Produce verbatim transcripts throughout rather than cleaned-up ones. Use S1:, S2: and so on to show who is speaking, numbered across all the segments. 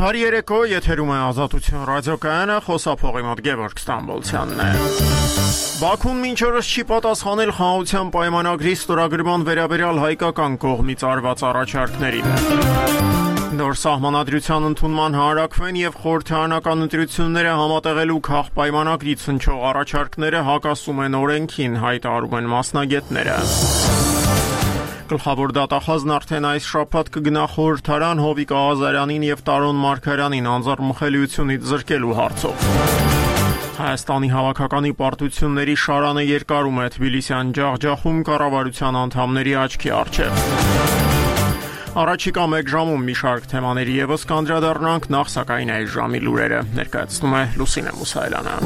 S1: Բարի երեկո, եթերում է Ազատություն ռադիոկայանը, խոսափողի մոտ Գևորգ Ստամբոլցյանն է։ Բաքուն մինչ օրս չի պատասխանել խաղաղության պայմանագրի ստորագրման վերաբերյալ հայկական կողմից արված առաջարկներին։ Նոր սահմանադրության ընդունման հանրաքվեն եւ խորհրդարանական ընտրությունները համատեղելու քաղաքապայմանագրից հնչող առաջարկները հակասում են օրենքին, հայտարարում են մասնագետները։ Գլխավոր դատախազն արդեն այս շաբաթ կգնա խորհրդարան Հովիկ Աղազարյանին եւ Տարոն Մարգարյանին անձեռնմխելիությունից զրկելու հարցով։ Հայաստանի հավաքականի պարտությունների շարանը երկարում է Թբիլիսյան ջախջախում կառավարության անդամների աչքի առջև։ Առաջիկա մեկ ժամում մի շարք թեմաների եւս կանդրադառնանք, նախ սակայն այս ժամի լուրերը ներկայացնում է Լուսինե Մուսայելյանը։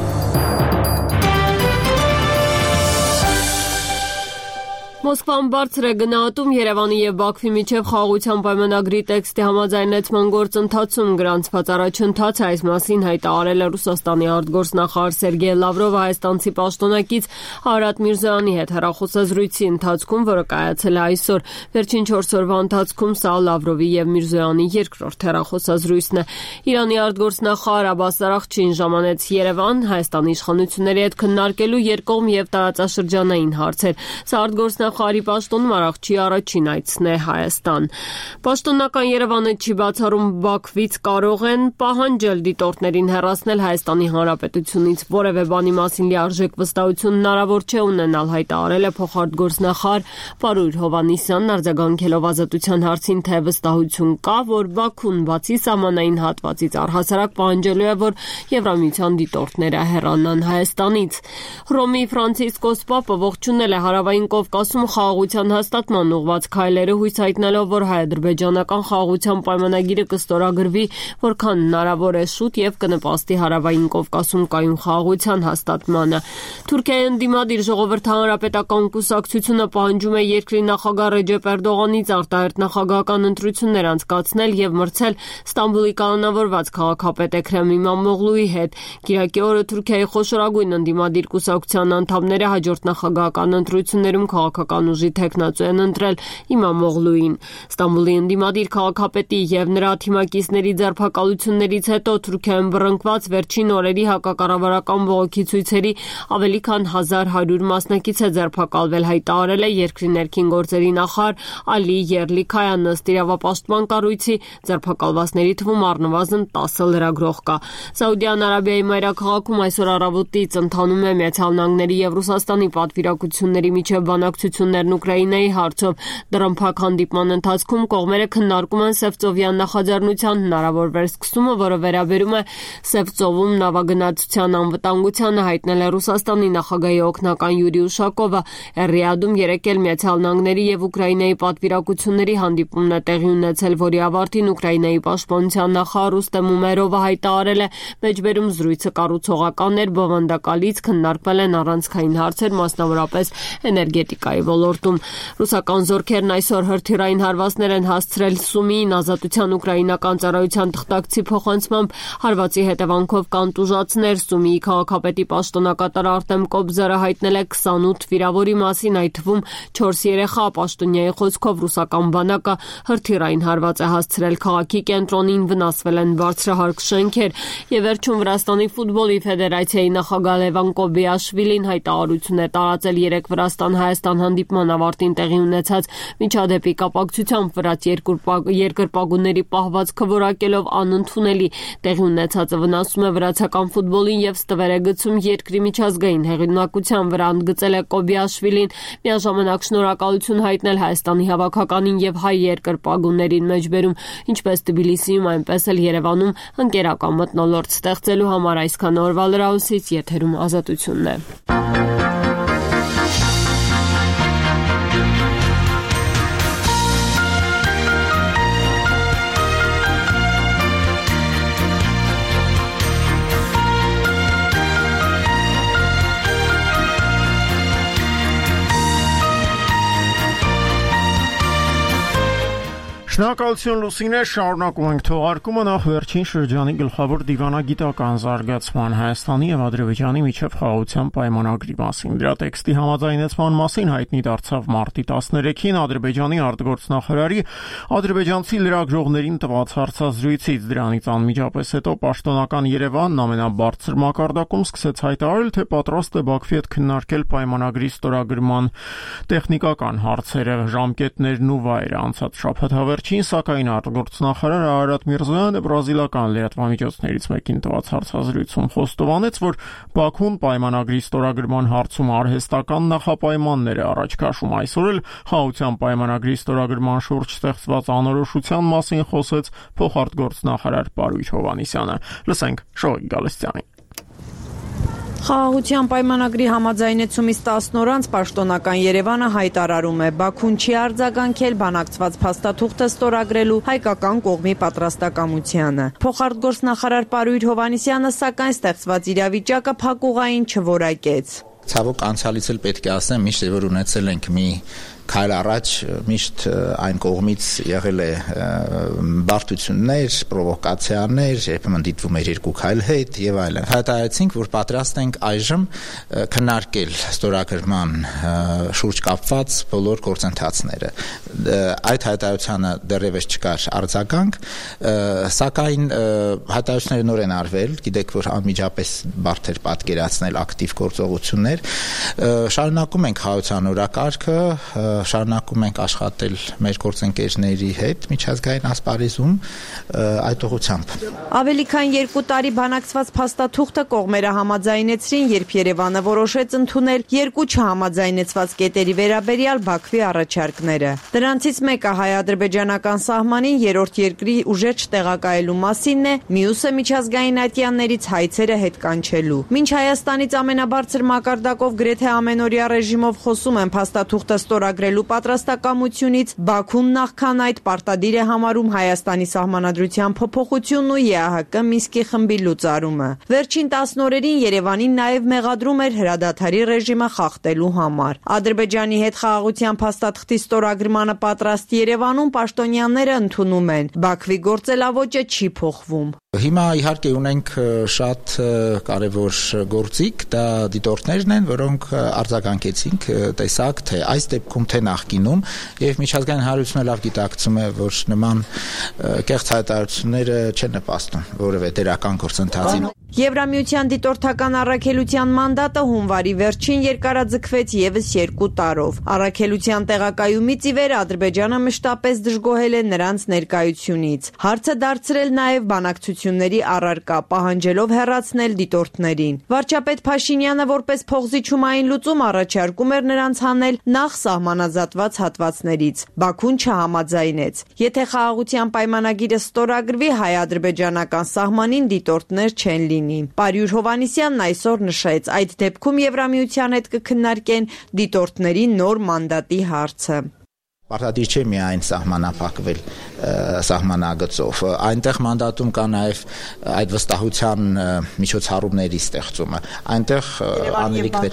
S2: Մոսկվան բարձր է գնահատում Երևանի եւ Բաքվի միջև խաղաղության պայմանագրի տեքստի համաձայնեցման գործընթացում գրանցված առաջընթացը, այս մասին հայտարարել է Ռուսաստանի արտգործնախարար Սերգեյ Լավրովը հայաստանցի պաշտոնակից Արարատ Միրզոյանի հետ հեռախոսազրույցի ընթացքում, որը կայացել է այսօր։ Վերջին չորս օրվա ընթացքում սա Լավրովի եւ Միրզոյանի երկրորդ հեռախոսազրույցն է։ Իրանի արտգործնախարար Աբբաս Արաղչին ժամանեց Երևան Հայաստանի իշխանությունների հետ քննարկելու երկկողմ եւ տարածաշրջանային հարցեր։ Սա արտգործնախարարի պաշտոնում Արաղչի առաջին այցն է Հայաստան։ Պաշտոնական Երևանը չի բացառում Բաքվից կարող են պահանջել դիտորդներին հեռացնել Հայաստանի Հանրապետությունից որևէ բանի մասին լիարժեք վստահություն հնարավոր չէ ունենալ, հայտարարել է փոխարտգործնախարար Պարույր Հովհաննիսյանն, արձագանքելով Ազատության հարցին, թե վստահություն կա, որ Բաքուն բացի սահմանային հատվածից առհասարակ պահանջելու է, որ Եվրամիության դիտորդները հեռանան Հայաստանից։ Հռոմի Ֆրանցիսկոս Պապը ողջունել է Հարավային Կովկասում խաղաղության հաստատման ուղղված քայլերը, հույս հայտնելով, որ հայ-ադրբեջանական խաղաղության պայմանագիրը կստորագրվի որքան հնարավոր է շուտ եւ կնպաստի Հարավային Կովկասում կայուն խաղաղության հաստատմանը։ Թուրքիայի ընդդիմադիր ժողովրդահանրապետական կուսակցությունը պահանջում է երկրի նախագահ Ռեջեփ Էրդողանից արտահերթ նախագահական ընտրություններ անցկացնել եւ մրցել Ստամբուլի կանոնավորված քաղաքապետ Էքրեմ Իմամօղլուի հետ։ Կիրակի օրը Թուրքիայի խոշորագույն ընդդիմադիր կուսակցության անդամները հաջորդ նախագահական ընտրություններում քաղաքական ուժի թեկնածու են ընտրել Իմամօղլուին։ Ստամբուլի ընդդիմադիր քաղաքապետի եւ նրա թիմակիցների ձերբակալություններից հետո Թուրքիայում բռնկված վերջին օրերի հակակառավարական բողոքի ցույցերի ավելի քան հազար հարյուր մասնակից է ձերբակալվել, հայտարարել է երկրի ներքին գործերի նախարար Ալի Եռլիքայան։ Ըստ իրավապաշտպան կառույցի ձերբակալվածների թվում առնվազն տասը լրագրող կա։ Սաուդյան Արաբիայի մայրաքաղաքում այսօր առավոտից ընթանում է Միացյալ Նահանգների եւ Ռուսաստանի պատվիրակությունների միջև բանակցություններն Ուկրաինայի հարցով։ Դռնփակ հանդիպման ընթացքում կողմերը քննարկում են Սևծովյան նախաձեռնության հնարավոր վերսկսումը, որը վերաբերում է Սևծովում նավագնացության անվտանգությանը, հայտնել է Ռուսաստանի նախագահի օգնական Յուրի Ուշակովը։ Ռիադում երեկ էլ Միացյալ Նահանգների եւ Ուկրաինայի պատվիրակությունների հանդիպումն է տեղի ունեցել, որի ավարտին Ուկրաինայի պաշտպանության նախարար Ռուստեմ Ումերովը հայտարարել է, մեջբերում զրույցը կառուցողական էր, բովանդակալից քննարկվել են առանցքային հարցեր, մասնավորապես էներգետիկայի ոլորտում։ Ռուսական զորքերն այսօր հրթիռային հարվածներ են հասցրել Սումիին, Ազատության ուկրաինական ծառայության թղթակցի փոխանցմամբ հարվածի հետևանքով կան տուժածներ։ Սումիի քաղաքապետի պաշտոնակատար Արտեմ Կոբզարը հայտնել է քսանութ վիրավորի մասին, այդ թվում չորս երեխա։ Պաշտոնյայի խոսքով ռուսական բանակը հրթիռային հարված է հասցրել քաղաքի կենտրոնին, վնասվել են բարձրահարկ շենքեր։ Եվ վերջում Վրաստանի ֆուտբոլի ֆեդերացիայի նախագահ Լևան Կոբիաշվիլին հայտարարություն է տարածել երեկ Վրաստան-Հայաստան հանդիպման ավարտին տեղի ունեցած միջադեպի կապակցությամբ վրաց երկրպագուների պահվածքը որակելով անընդունելի։ Տեղի ունեցածը վնասում է վրացական ֆուտբոլին եւ ստվեր է գցում երկրի միջազգային հեղինակության վրա, ընդգծել է Կոբիաշվիլին, միաժամանակ շնորհակալություն հայտնել Հայաստանի հավաքականին եւ հայ երկրպագուներին, մեջբերում ինչպես Թբիլիսիում, այնպես էլ Երևանում ընկերական մթնոլորտ ստեղծելու համար։ Այսքան օրվա լրահոսից եթերում Ազատությունն է։
S1: Շնորհակալություն Լուսինե, շարունակում ենք թողարկումը նախ վերջին շրջանի գլխավոր դիվանագիտական զարգացման Հայաստանի եւ Ադրբեջանի միջև խաղաղության պայմանագրի մասին։ Դրա տեքստի համաձայնեցման մասին հայտնի դարձավ մարտի տասներեքին Ադրբեջանի արտգործնախարարի ադրբեջանցի լրագրողներին տված հարցազրույցից։ Դրանից անմիջապես հետո պաշտոնական Երևանն ամենաբարձր մակարդակում սկսեց հայտարարել, թե պատրաստ է Բաքվի հետ քննարկել պայմանագրի ստորագրման տեխնիկական հարցերը, ժամկետներն ու վայրը։ Անցած շաբաթ Վերջին սակայն արտգործնախարար Արարատ Միրզոյանը բրազիլական լրատվամիջոցներից մեկին տված հարցազրույցում խոստովանեց, որ Բաքուն պայմանագրի ստորագրման հարցում արհեստական նախապայմաններ է առաջ քաշում։ Այսօր էլ խաղաղության պայմանագրի ստորագրման շուրջ ստեղծված անորոշության մասին խոսեց փոխարտգործնախարար Պարույր Հովհաննիսյանը։ Լսենք Շողիկ Գալստյանի։
S3: Խաղաղության պայմանագրի համաձայնեցումից տասն օր անց պաշտոնական Երևանը հայտարարում է, Բաքուն չի արձագանքել բանակցված փաստաթուղթը ստորագրելու հայկական կողմի պատրաստակամությանը։ Փոխարտգործնախարար Պարույր Հովհաննիսյանը սակայն ստեղծված իրավիճակը փակուղային չորակեց։
S4: Ցավոք անցյալից էլ պետք է ասեմ, միշտ որ ունեցել ենք մի քայլ առաջ, միշտ այն կողմից եղել է բարդություններ, պրովոկացիաներ, երբեմն դիտվում էր երկու քայլ հետ եւ այլն։ Հայտարարեցինք, որ պատրաստ ենք այժմ քննարկել ստորագրման շուրջ կապված բոլոր գործընթացները։ Այդ հայտարարությանը դեռևս չկար արձագանք, սակայն հայտարարությունները նոր են արվել, գիտեք, որ անմիջապես բարդ էր պատկերացնել ակտիվ գործողություններ։ Շարունակում ենք խաղաղության օրակարգը, շարունակում ենք աշխատել մեր գործընկերների հետ միջազգային ասպարեզում այդ ուղղությամբ։
S3: Ավելի քան երկու տարի բանակցված փաստաթուղթը կողմերը համաձայնեցրին, երբ Երևանը որոշեց ընդունել երկու չհամաձայնեցված կետերի վերաբերյալ Բաքվի առաջարկները։ Դրանցից մեկը հայ-ադրբեջանական սահմանին երրորդ երկրի ուժեր չտեղակայելու մասինն է, մյուսը միջազգային ատյաններից հայցերը հետ կանչելու։ Մինչ Հայաստանից ամենաբարձր մակարդակով գրեթե ամենօրյա ռեժիմով խոսում են փաստաթուղթը ստորագրելու պատրաստակամությունից, Բաքուն նախքան այդ պարտադիր է համարում Հայաստանի սահմանադրության փոփոխությունն ու ԵԱՀԿ Մինսկի խմբի լուծարումը։ Վերջին տասն օրերին Երևանին նաև մեղադրում էր հրադադարի ռեժիմը խախտելու համար։ Ադրբեջանի հետ խաղաղության փաստաթղթի ստորագրմանը պատրաստ Երևանում պաշտոնյաները ընդունում են, Բաքվի գործելավոճը չի փոխվում։
S4: Հիմա իհարկե ունենք շատ կարևոր գործիք, դա դիտորդներն են, որոնք արձագանքեցինք, տեսակ, թե այս դեպքում թե նախկինում, եւ միջազգային հանրությունը լավ գիտակցում է, որ նման կեղծ հայտարարությունները չեն նպաստում որևէ դերական գործընթացին։
S3: Եվրամիության դիտորդական առաքելության մանդատը հունվարի վերջին երկարաձգվեց եւս երկու տարով։ Առաքելության տեղակայումից ի վեր Ադրբեջանը մշտապես դժգոհել է նրանց ներկայությունից։ Հարցը դարձրել նաև բանակցությունների առարկա, պահանջելով հեռացնել դիտորդներին։ Վարչապետ Փաշինյանը որպես փողզիչումային լուծում առաջարկում էր նրանց հանել նախ սահմանազատված հատվածներից։ Բաքուն չհամաձայնեց։ Եթե խաղաղության պայմանագիրը ստորագրվի, հայ-ադրբեջանական սահմանին դիտորդներ չեն լինի։ Պարույր Հովհաննիսյանն այսօր նշեց, այդ դեպքում Եվրամիության հետ կքննարկեն դիտորդների նոր մանդատի հարցը։
S4: Պարտադիր չէ միայն սահմանափակվել սահմանագծով, այնտեղ մանդատում կա նաև այդ վստահության միջոցառումների ստեղծումը, այնտեղ անելիքներ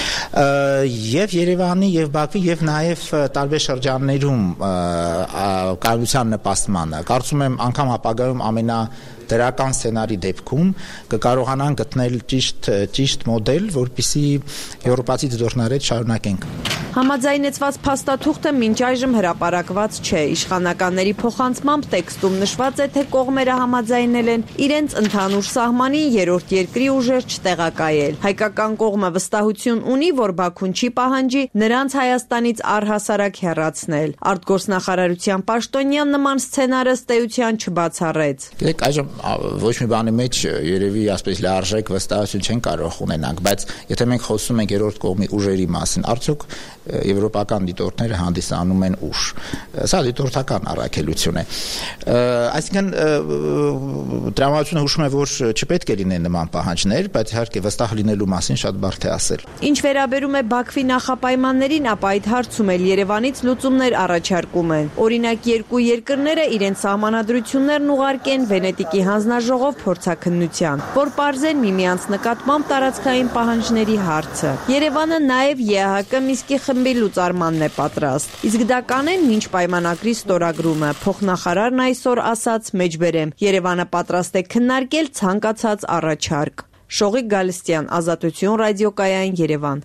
S4: եւ Երևանի եւ Բաքվի եւ նաև տարբեր շրջաններում կայունության նպաստմանը։ Կարծում եմ անգամ ապագայում ամենա դրական սցենարի դեպքում կկարողանան գտնել ճիշտ ճիշտ մոդել, որպեսզի եվրոպացի դիտորդների հետ շարունակենք։
S3: Համաձայնեցված փաստաթուղթը մինչ այժմ հրապարակված չէ։ Իշխանականների փոխանցմամբ տեքստում նշված է, թե կողմերը համաձայնել են իրենց ընդհանուր սահմանին երրորդ երկրի ուժեր չտեղակայել։ Հայկական կողմը վստահություն ունի, որ Բաքուն չի պահանջի նրանց Հայաստանից առհասարակ հեռացնել։ Արտգործնախարարության պաշտոնյան նման սցենարը ըստ էության չբացառեց։
S4: Գիտեք, այժմ ոչ մի բանի մեջ երևի ասես լարժեք վստահություն չեն կարող ունենանք, բայց եթե մենք խոսում ենք երրորդ կողմի ուժերի մասին, արդյոք եվրոպական դիտորդները հանդիսանում են ուժ։ Սա դիտորդական առաքելություն է։ Այսինքն տրամադրությունը հուշում է, որ չպետք է լինեն նման պահանջներ, բայց իհարկե վստահ լինելու մասին շատ բարդ է ասել։
S3: Ինչ վերաբերում է Բաքվի նախապայմաններին, ապա այդ հարցում էլ Երևանից լուծումներ առաջարկում են։ Օրինակ, երկու երկրները իրենց սահմանադրություններն ուղարկեն Վենետիկի հանձնաժողով փորձաքննության, որ պարզեն միմյանց նկատմամբ տարածքային պահանջների հարցը։ Երևանը նաև ԵԱՀԿ Մինսկի խմբի խմբի լուծարմանն է պատրաստ։ Իսկ դա կանեն մինչ պայմանագրի ստորագրումը։ Փոխնախարարն այսօր ասաց մեջբերեմ. Երևանը պատրաստ է քննարկել ցանկացած առաջարկ։ Շողիկ Գալստյան, Ազատություն ռադիոկայան, Երևան։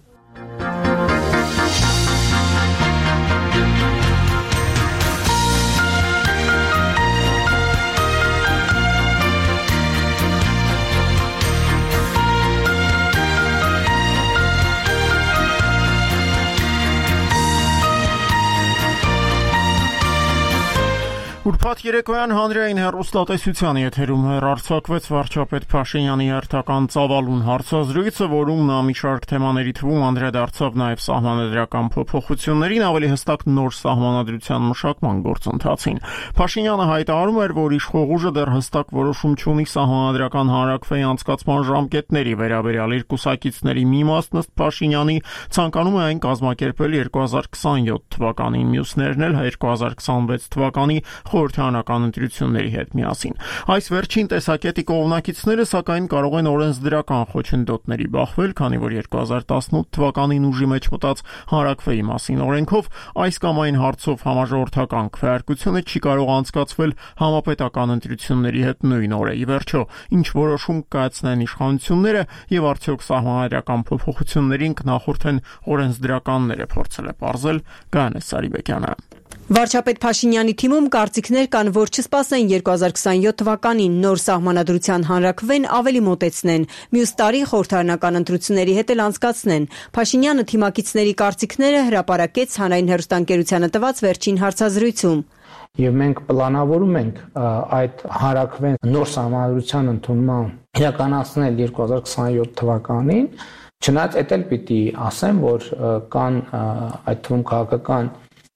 S1: Ուրբաթ երեկոյան հանրային հեռուստատեսության եթերում հեռարձակվեց վարչապետ Փաշինյանի հերթական ծավալուն հարցազրույցը, որում նա մի շարք թեմաների թվում անդրադարձավ նաև սահմանադրական փոփոխություններին, ավելի հստակ նոր սահմանադրության մշակման գործընթացին։ Փաշինյանը հայտարարում էր, որ իշխող ուժը դեռ հստակ որոշում չունի սահմանադրական հանրաքվեի անցկացման ժամկետների վերաբերյալ։ Իր կուսակիցների մի մասն ըստ Փաշինյանի ցանկանում է այն կազմակերպել երկու հազար քսաներորդ թվականին, մյուսներն էլ երկու հազար քսանվեց թվականի խորհրդարանական ընտրությունների հետ միասին։ Այս վերջին տեսակետի կողմնակիցները սակայն կարող են օրենսդրական խոչընդոտների բախվել, քանի որ երկու հազար տասնութ թվականին ուժի մեջ մտած հանրաքվեի մասին օրենքով այս կամ այն հարցով համաժողովրդական քվեարկությունը չի կարող անցկացվել համապետական ընտրությունների հետ նույն օրը։ Ի վերջո, ինչ որոշում կայացնեն իշխանությունները եւ արդյոք սահմանադրական փոփոխություններին կնախորդեն օրենսդրականները, փորձել է պարզել Գայանե Սարիբեկյանը։
S5: Վարչապետ Փաշինյանի թիմում կարծիքներ կան, որ չսպասեն երկու հազար քսաներորդ թվականին նոր սահմանադրության հանրաքվեն ավելի մոտեցնեն, մյուս տարի խորհրդարանական ընտրությունների հետ էլ անցկացնեն։ Փաշինյանը թիմակիցների կարծիքները հրապարակեց հանրային հեռուստաընկերությանը տված վերջին հարցազրույցում։
S6: Եվ մենք պլանավորում ենք այդ հանրաքվեն նոր սահմանադրության ընդունման իրականացնել երկու հազար քսաներորդ թվականին, չնայած էդ էլ պիտի ասեմ, որ կան այդ թվում քաղաքական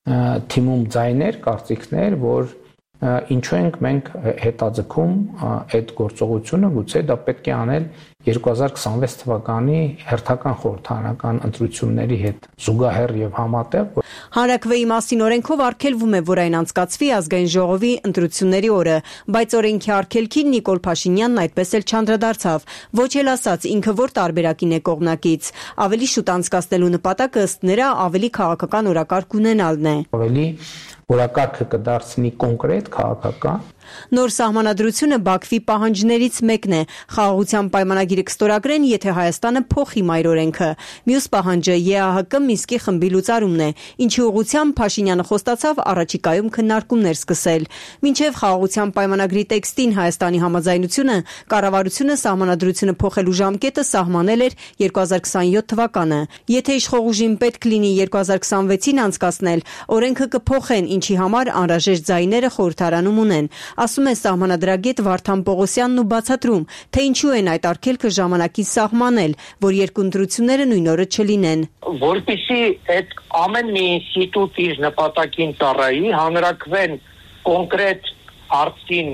S6: թիմում ձայներ, կարծիքներ, որ ինչու ենք մենք հետաձգում այդ գործողությունը, գուցե դա պետք է անել երկու հազար քսանվեց թվականի հերթական խորհրդարանական ընտրությունների հետ զուգահեռ եւ համատեղ։
S5: Հանրաքվեի մասին օրենքով արգելվում է, որ այն անցկացվի ազգային ժողովի ընտրությունների օրը, բայց օրենքի արգելքին Նիկոլ Փաշինյանն այդպես էլ չանդրադարձավ, ոչ էլ ասաց ինքը որ տարբերակին է կողմնակից։ Ավելի շուտ անցկացնելու նպատակը ըստ նրա ավելի քաղաքական օրակարգ ունենալն է։
S6: Ավելի օրակարգը կդարձնի կոնկրետ քաղաքական։
S5: Նոր սահմանադրությունը Բաքվի պահանջներից մեկն է։ Խաղաղության պայմանագիրը կստորագրեն, եթե Հայաստանը փոխի մայր օրենքը։ Մյուս պահանջը ԵԱՀԿ Մինսկի խմբի լուծարումն է, ինչի ուղղությամբ Փաշինյանը խոստացավ առաջիկայում քննարկումներ սկսել։ Մինչև խաղաղության պայմանագրի տեքստին Հայաստանի համաձայնությունը, կառավարությունը սահմանադրությունը փոխելու ժամկետը սահմանել էր երկու հազար քսաներորդ թվականը։ Եթե իշխող ուժին պետք լինի երկու հազար քսանվեցին անցկացնել, օրենքը կփոխեն, ինչի համար անհրաժեշտ ձայները խորհրդարանում ունեն։ Ասում է սահմանադրագետ Վարդան Պողոսյանն ու բացատրում, թե ինչու են այդ արգելքը ժամանակին սահմանել, որ երկու ընտրությունները նույն օրը չլինեն։
S7: Որպեսզի այդ ամեն մի ինստիտուտ իր նպատակին ծառայի, հանրաքվեն կոնկրետ հարցին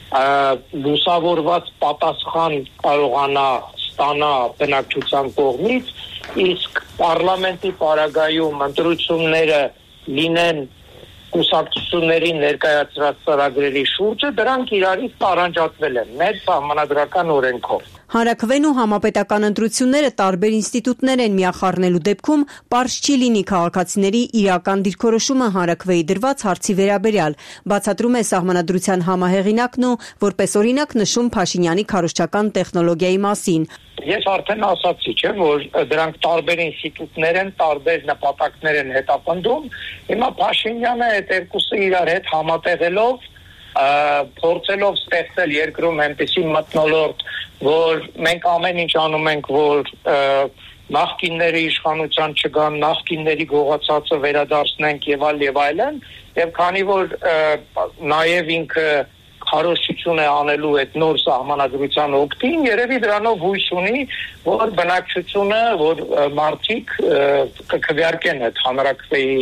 S7: լուսավորված պատասխան կարողանա ստանա բնակչության կողմից, իսկ պարլամենտի պարագայում ընտրությունները լինեն կուսակցությունների ներկայացրած ծրագրերի շուրջը, դրանք իրարից տարանջատվել են մեր սահմանադրական օրենքով։
S5: Հանրաքվեն ու համապետական ընտրությունները տարբեր ինստիտուտներ են միախառնելու դեպքում պարզ չի լինի քաղաքացիների իրական դիրքորոշումը հանրաքվեի դրված հարցի վերաբերյալ, բացատրում է սահմանադրության համահեղինակն ու որպես օրինակ նշում Փաշինյանի քարոզչական տեխնոլոգիայի մասին։
S7: Ես արդեն ասացի, չէ, որ դրանք տարբեր ինստիտուտներ են, տարբեր նպատակներ են հետապնդում։ Հիմա Փաշինյանը այդ երկուսը իրար հետ համատեղելով, փորձելով ստեղծել երկրում այնպիսի մթնոլորտ, որ մենք ամեն ինչ անում ենք, որ նախկինների իշխանության չգան, նախկինների գողացածը վերադարձնենք եւ այլ եւ այլն, եւ քանի որ նաեւ ինքը քարոզություն է անելու այդ նոր սահմանադրության օգտին, երևի դրանով հույս ունի, որ բնակչությունը, որ մարդիկ կքվեարկեն այդ հանրաքվեի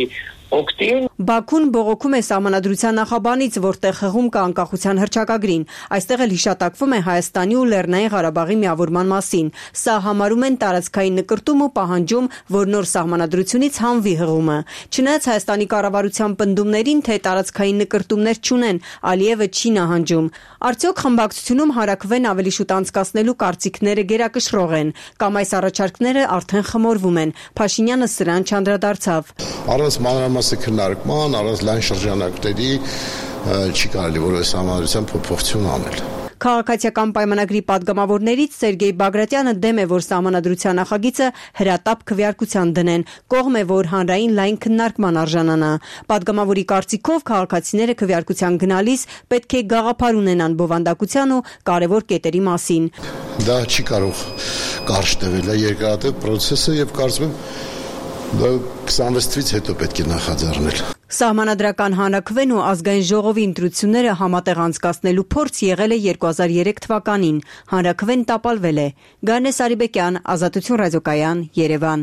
S7: օգտին։
S5: Բաքուն բողոքում է Սահմանադրության նախաբանից, որտեղ հղում կա անկախության հռչակագրին։ Այստեղ էլ հիշատակվում է Հայաստանի ու Լեռնային Ղարաբաղի միավորման մասին։ Սա համարում են տարածքային նկրտում ու պահանջում, որ նոր Սահմանադրությունից հանվի հղումը։ Չնայած Հայաստանի կառավարության պնդումներին, թե տարածքային նկրտումներ չունեն, Ալիևը չի նահանջում։ Արդյոք խմբակցությունում հարակվեն ավելի շուտ անցկացնելու կարծիքները գերակշռող են, կամ այս առաջարկները արդեն խմորվում են։ Փաշինյանը սրան չանդրադարձավ։
S8: Առանց մանրամասնի քննարկման, առանց լայն շրջանակների չի կարելի որևէ Սահմանադրության փոփոխություն անել։
S5: Քաղաքացիական պայմանագրի падգամավորներից Սերգեյ Բագրատյանը դեմ է, որ Սահմանադրության նախագիծը հրատապ քվեարկության դնեն, կողմ է, որ հանրային լայն քննարկման արժանանա։ Падգամավորի կարծիքով քաղաքացիները քվեարկության գնալիս պետք է գաղափար ունենան բովանդակության ու կարևոր կետերի մասին։
S8: Դա չի կարող կարճ տևել, երկարատև պրոցեսը եւ կարծում եմ դա քսանվեց թվականից հետո պետք է նախաձեռնել։
S5: Սահմանադրական հանրաքվեն ու ազգային ժողովի ընտրությունները համատեղ անցկացնելու փորձ եղել է երկու հազար երեք թվականին։ Հանրաքվեն տապալվել է։ Գարնե Սարիբեկյան, Ազատություն ռադիոկայան, Երևան։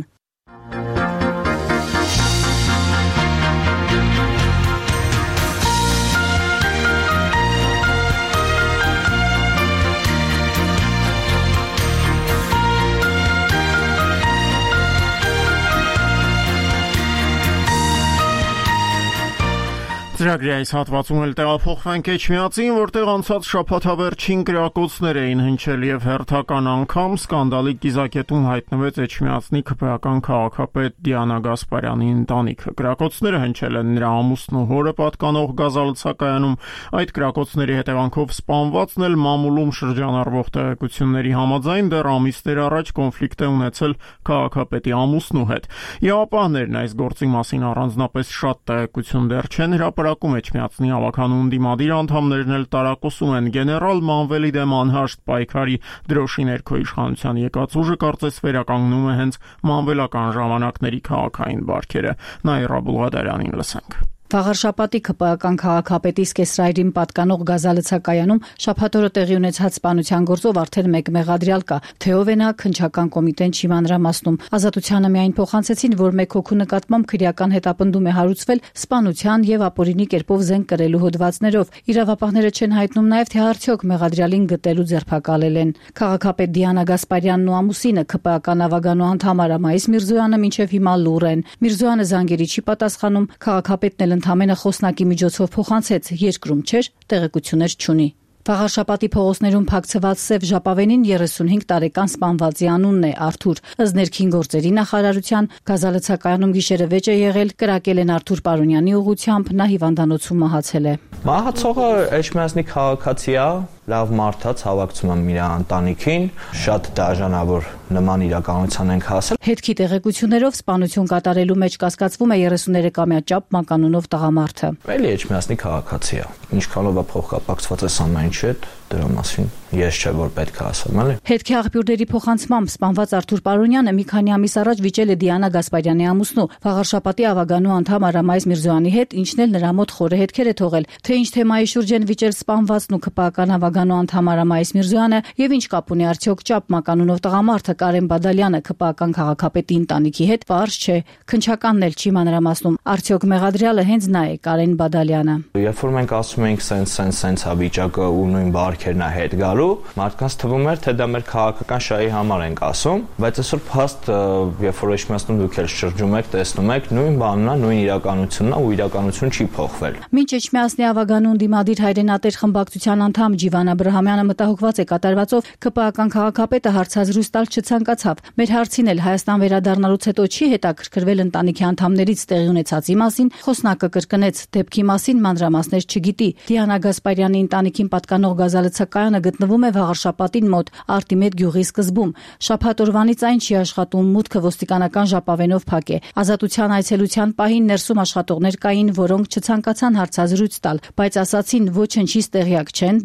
S1: Ծրագրի այս հատվածում էլ տեղափոխվենք Էջմիածին, որտեղ անցած շաբաթավերջին կրակոցներ էին հնչել եւ հերթական անգամ սկանդալի կիզակետում հայտնվեց Էջմիածնի քպեական քաղաքապետ Դիանա Գասպարյանի ընտանիքը։ Կրակոցները հնչել են նրա ամուսնու հորը պատկանող գազալցակայանում։ Այդ կրակոցների հետևանքով սպանվածն էլ մամուլում շրջանառվող տեղեկությունների համաձայն դեռ ամիսներ առաջ կոնֆլիկտ է ունեցել քաղաքապետի ամուսնու հետ։ Յապաներն այս գործի մասին առանձնապես շատ տեղեկություն դեռ չեն հրապարակում Էջմիածնի ավականուն դիմադիր անդամներն էլ տարակոսում են գեներալ Մանվելի դեմ անհաշտ պայքարի դրոշի ներքո իշխանության եկած ուժը կարծես վերականգնում է հենց մանվելական ժամանակների քաղաքային բարքերը։ Նաիրա Բուլղադարյանին լսենք։
S9: Վաղարշապատի քպեական քաղաքապետի Սկեսրայրին պատկանող գազալցակայանում շաբաթօրը տեղի ունեցած սպանության գործով արդեն մեկ մեղադրյալ կա, թե ով է նա քննչական կոմիտեն չի մանրամասնում։ Ազատությանը միայն փոխանցեցին, որ մեկ հոգու նկատմամբ քրեական հետապնդում է հարուցվել սպանության եւ ապօրինի կերպով զենք կրելու հոդվածներով։ Իրավապահները չեն հայտնում նաեւ, թե արդյոք մեղադրյալին գտելու ձերբակալել են։ Քաղաքապետ Դիանա Գասպարյանն ու ամուսինը քպեական ավագանու անդամ Արամայիս Միրզոյանը մինչեւ հիմա լուռ են։ Միրզոյանը զանգերի չի պատասխանում, քաղաքապետն ընդամենը խոսնակի միջոցով փոխանցեց, երկրում չէր, տեղեկություններ չունի։ Վաղարշապատի փողոցներում փակցված սև ժապավենին երեսունհինգ տարեկան սպանվածի անունն է Արթուր։ Ըստ ներքին գործերի նախարարության գազալցակայանում գիշերը վեճ է եղել, կրակել են Արթուր Պարոնյանի ուղղությամբ, նա հիվանդանոցում մահացել է։
S10: Մահացողը Էջմիածնի քաղաքացի է, լավ մարդաց, հավակցում եմ իր ընտանիքին, շատ դաժանավոր նման իրականության ենք հասել։
S9: Հետքի տեղեկություններով սպանություն կատարելու մեջ կասկածվում է երեսուներեկամյա Ճապ մականունով տղամարդը։
S10: Էլի Էջմիածնի քաղաքացի է։ Ինչքանով է փոխկապակցված է ամեն ինչ հետ, դրա մասին ես չէ որ պետք է ասեմ, էլի։
S9: Հետքի աղբյուրների փոխանցմամբ սպանված Արթուր Պարոնյանը մի քանի ամիս առաջ վիճել է Դիանա Գասպարյանի ամուսնու Վաղարշապատի ավագանու անդամ Արամայիս Միրզոյանի հետ, ինչն էլ նրա մոտ խորը հետքեր է թողել, թե ինչ թեմայի շուրջ են վիճել սպանվածն ու քպեական ավագանու անդամ Արամայիս Միրզոյանը եւ ինչ կապ ունի արդյոք Ճապ մականունով տղամարդը Կարեն Բադալյանը քպեական քաղաքապետի ընտանիքի հետ, պարզ չէ։ Քննչականն էլ չի մանրամասնում, արդյոք մեղադրյալը հենց նա է, Կարեն Բադալյանը։
S10: Երբ որ մենք ասում ենք սենց սենց սենց հա վիճակը ու նույն բարքերն է հետ գալու, մարդկանց թվում էր, թե դա մեր քաղաքական շահի համար ենք ասում, բայց այսօր փաստ, երբ որ Էջմիածնում դուք էլ շրջում եք, տեսնում եք, նույն բանն է, նույն իրականությունն է ու իրականություն չի փոխվել։
S9: Մինչ Էջմիածնի ավագանուն դիմադիր հայրենատեր խմբակցության անդամ Ջիվան Աբրահամյանը մտահոգված է կատարվածով, քպեական քաղաքապետը հարցազրույց տալ չցանկացավ։ Մեր հարցին էլ Հայաստան վերադառնալուց հետո չի հետաքրքրվել ընտանիքի անդամներից տեղի ունեցածի մասին, խոսնակը կրկնեց, դեպքի մասին մանրամասներ չգիտի։ Դիանա Գասպարյանի ընտանիքին պատկանող գազալցակայանը գտնվում է Վաղարշապատին մոտ Արտիմեդ գյուղի սկզբում։ Շաբաթ օրվանից այն չի աշխատում, մուտքը ոստիկանական ժապավենով փակ է։ Ազատության այցելության պահին ներսում աշխատողներ կային, որոնք չցանկացան հարցազրույց տալ, բայց ասացին ոչնչից տեղյակ չեն, դեպքը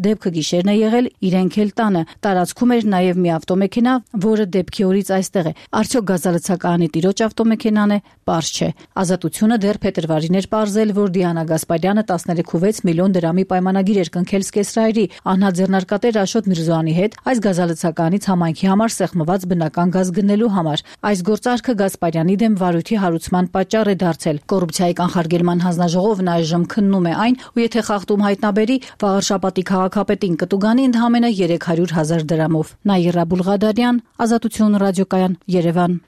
S9: գիշերն է եղել իրենք էլ տանը։ Տարածքում էր նաև մի ավտոմեքենա, որը դեպքի օրից այստեղ է։ Արդյոք գազալցականի տիրոջ ավտոմեքենան է, պարզ չէ։ Ազատությունը դեռ փետրվարին էր պարզել, որ Դիանա Գասպարյանը տասներեք կoma վեց միլիոն դրամի պայմանագիր էր կնքել Սկեսրայրի անհատ ձեռնարկատեր Աշոտ Միրզոյանի հետ այս գազալցականից համայնքի համար սեղմված բնական գազ գնելու համար։ Այս գործարքը Գասպարյանի դեմ վարույթի հարուցման պատճառ է դարձել։ Կոռուպցիայի կանխարգելման հանձնաժողովն այժմ քննում է այն, ու եթե խախտում հայտնաբերի, վաղ շաբաթի քաղաքապետին կտուգանի ընդամենը երեք հարյուր հազար դրամով։ Նաիրա Բուլղադարյան, Ազատություն ռադիոկայան, Երևան։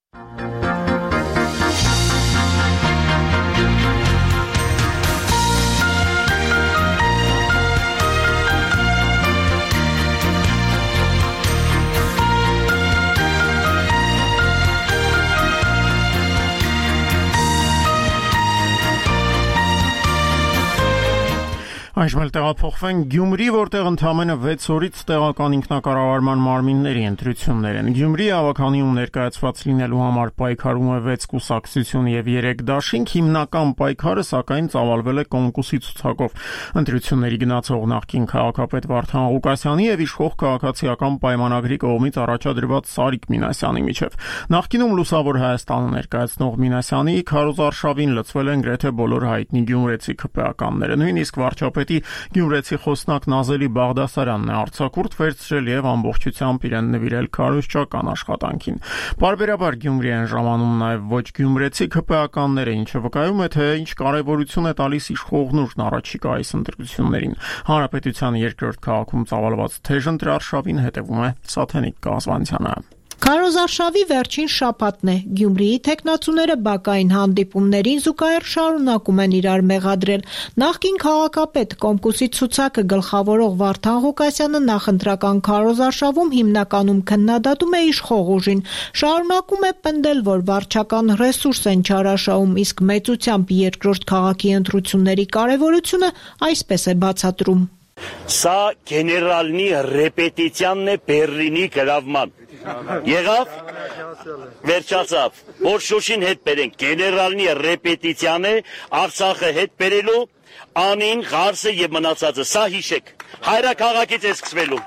S1: Այժմ էլ տեղափոխվենք Գյումրի, որտեղ ընդամենը վեց օրից տեղական ինքնակառավարման մարմինների ընտրություններ են։ Գյումրի ավականիում ներկայացված լինելու համար պայքարում է վեց կուսակցություն եւ երեք դաշինք, հիմնական պայքարը սակայն ծավալվել է կոնկուրսի ցուցակով։ Ընտրությունների գնացող նախկին քաղաքապետ Վարդան Ղուկասյանի եւ իշխող քաղաքացիական պայմանագրի կողմից առաջադրված Սարիկ Մինասյանի միջև։ Նախկինում Լուսավոր Հայաստանը ներկայացնող Մինասյանի քարոզարշավին լծվել են գրեթե բոլոր հայտնի գյումրեցի քպեականները, նույնիսկ վարչապետ Գյումրեցի խոսնակ Նազելի Բաղդասարյանն է արձակուրդ վերցրել եւ ամբողջությամբ իրեն նվիրել քարոզչական աշխատանքին։ Բարբերաբար Գյումրի են ժամանում նաեւ ոչ գյումրեցի քպեականները, ինչը վկայում է, թե ինչ կարեւորություն է տալիս իշխողն ուժն առաջիկա այս ընտրություններին։ Հանրապետության երկրորդ քաղաքում ծավալված թեժ ընտրարշավին հետևում է Սաթենիկ Կազվանցյանը։
S11: Քարոզարշավի վերջին շաբաթն է։ Գյումրիի տեխնացուները բակային հանդիպումներին զուգահեռ շարունակում են իրար մեղադրել։ Նախկին քաղաքապետ կոմկուսի ցուցակը գլխավորող Վարդան Ղուկասյանը նախընտրական քարոզարշավում հիմնականում քննադատում է իշխող ուժին։ Շարունակում է պնդել, որ վարչական ռեսուրս են չարաշահում, իսկ մեծությամբ երկրորդ քաղաքի ընտրությունների կարևորությունը այսպես է բացատրում։
S12: Սա գեներալնի ռեպետիցիանն է Բեռլինի գրավման։ Եղավ, վերջացավ, որ Շուշին հետ բերենք, գեներալնի ռեպետիցիան է, Արցախը հետ բերելու, անին, Ղարսը եւ մնացածը, սա հիշեք, հայրաքաղաքից է սկսվելու։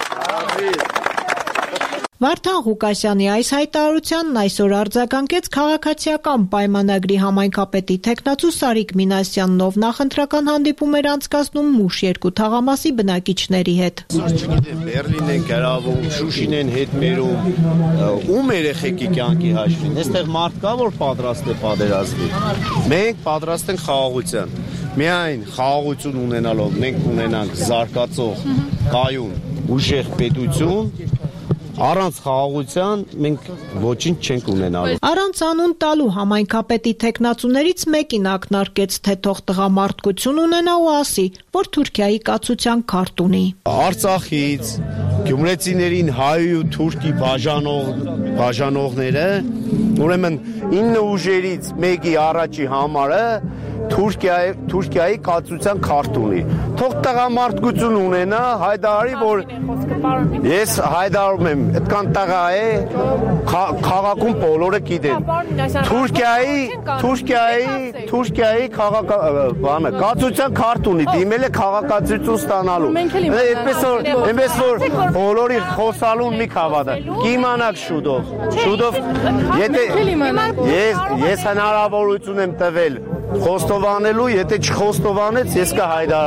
S11: Վարդան Ղուկասյանի այս հայտարարությանն այսօր արձագանքեց քաղաքացիական պայմանագրի համայնքապետի տեխնացու Սարիկ Մինասյանն, ով նախընտրական հանդիպում էր անցկացնում Մուշ երկու թաղամասի բնակիչների հետ։
S13: Չգիտեմ, Բեռլին են գրավում, Շուշին են հետ բերում, ում երեխեքի կյանքի հաշվին։ Այստեղ մարդ կա, որ պատրաստ է պատերազմի։ Մենք պատրաստ ենք խաղաղության։ Միայն խաղաղություն ունենալով մենք ունենանք զարգացող, կայուն, ուժեղ պետություն։ Առանց խաղաղության մենք ոչինչ չենք ունենալու։
S11: Առանց անուն տալու համայնքապետի տեխնացուներից մեկին ակնարկեց, թե թող տղամարդկություն ունենա ու ասի, որ Թուրքիայի կացության քարտ ունի։
S13: Արցախից գյումրեցիներին հայ ու թուրքի բաժանող բաժանողները, ուրեմն ինը ուժերից մեկի առաջի համարը Թուրքիայի Թուրքիայի կացության քարտ ունի։ Թող տղամարդկություն ունենա, հայտարարի, որ ես հայտարարում եմ, այդքան տղա է, քաղաքում բոլորը գիտեն։ Թուրքիայի Թուրքիայի Թուրքիայի քաղաքական կացության քարտ ունի, դիմել է քաղաքացիություն ստանալու։ Այդպես որ այնպես որ բոլորի խոսալուն մի հավատա։ Կիմանաք շուտով։ Շուտով եթե ես ես հնարավորություն եմ տվել խոստովանելու, եթե չխոստովանեց, ես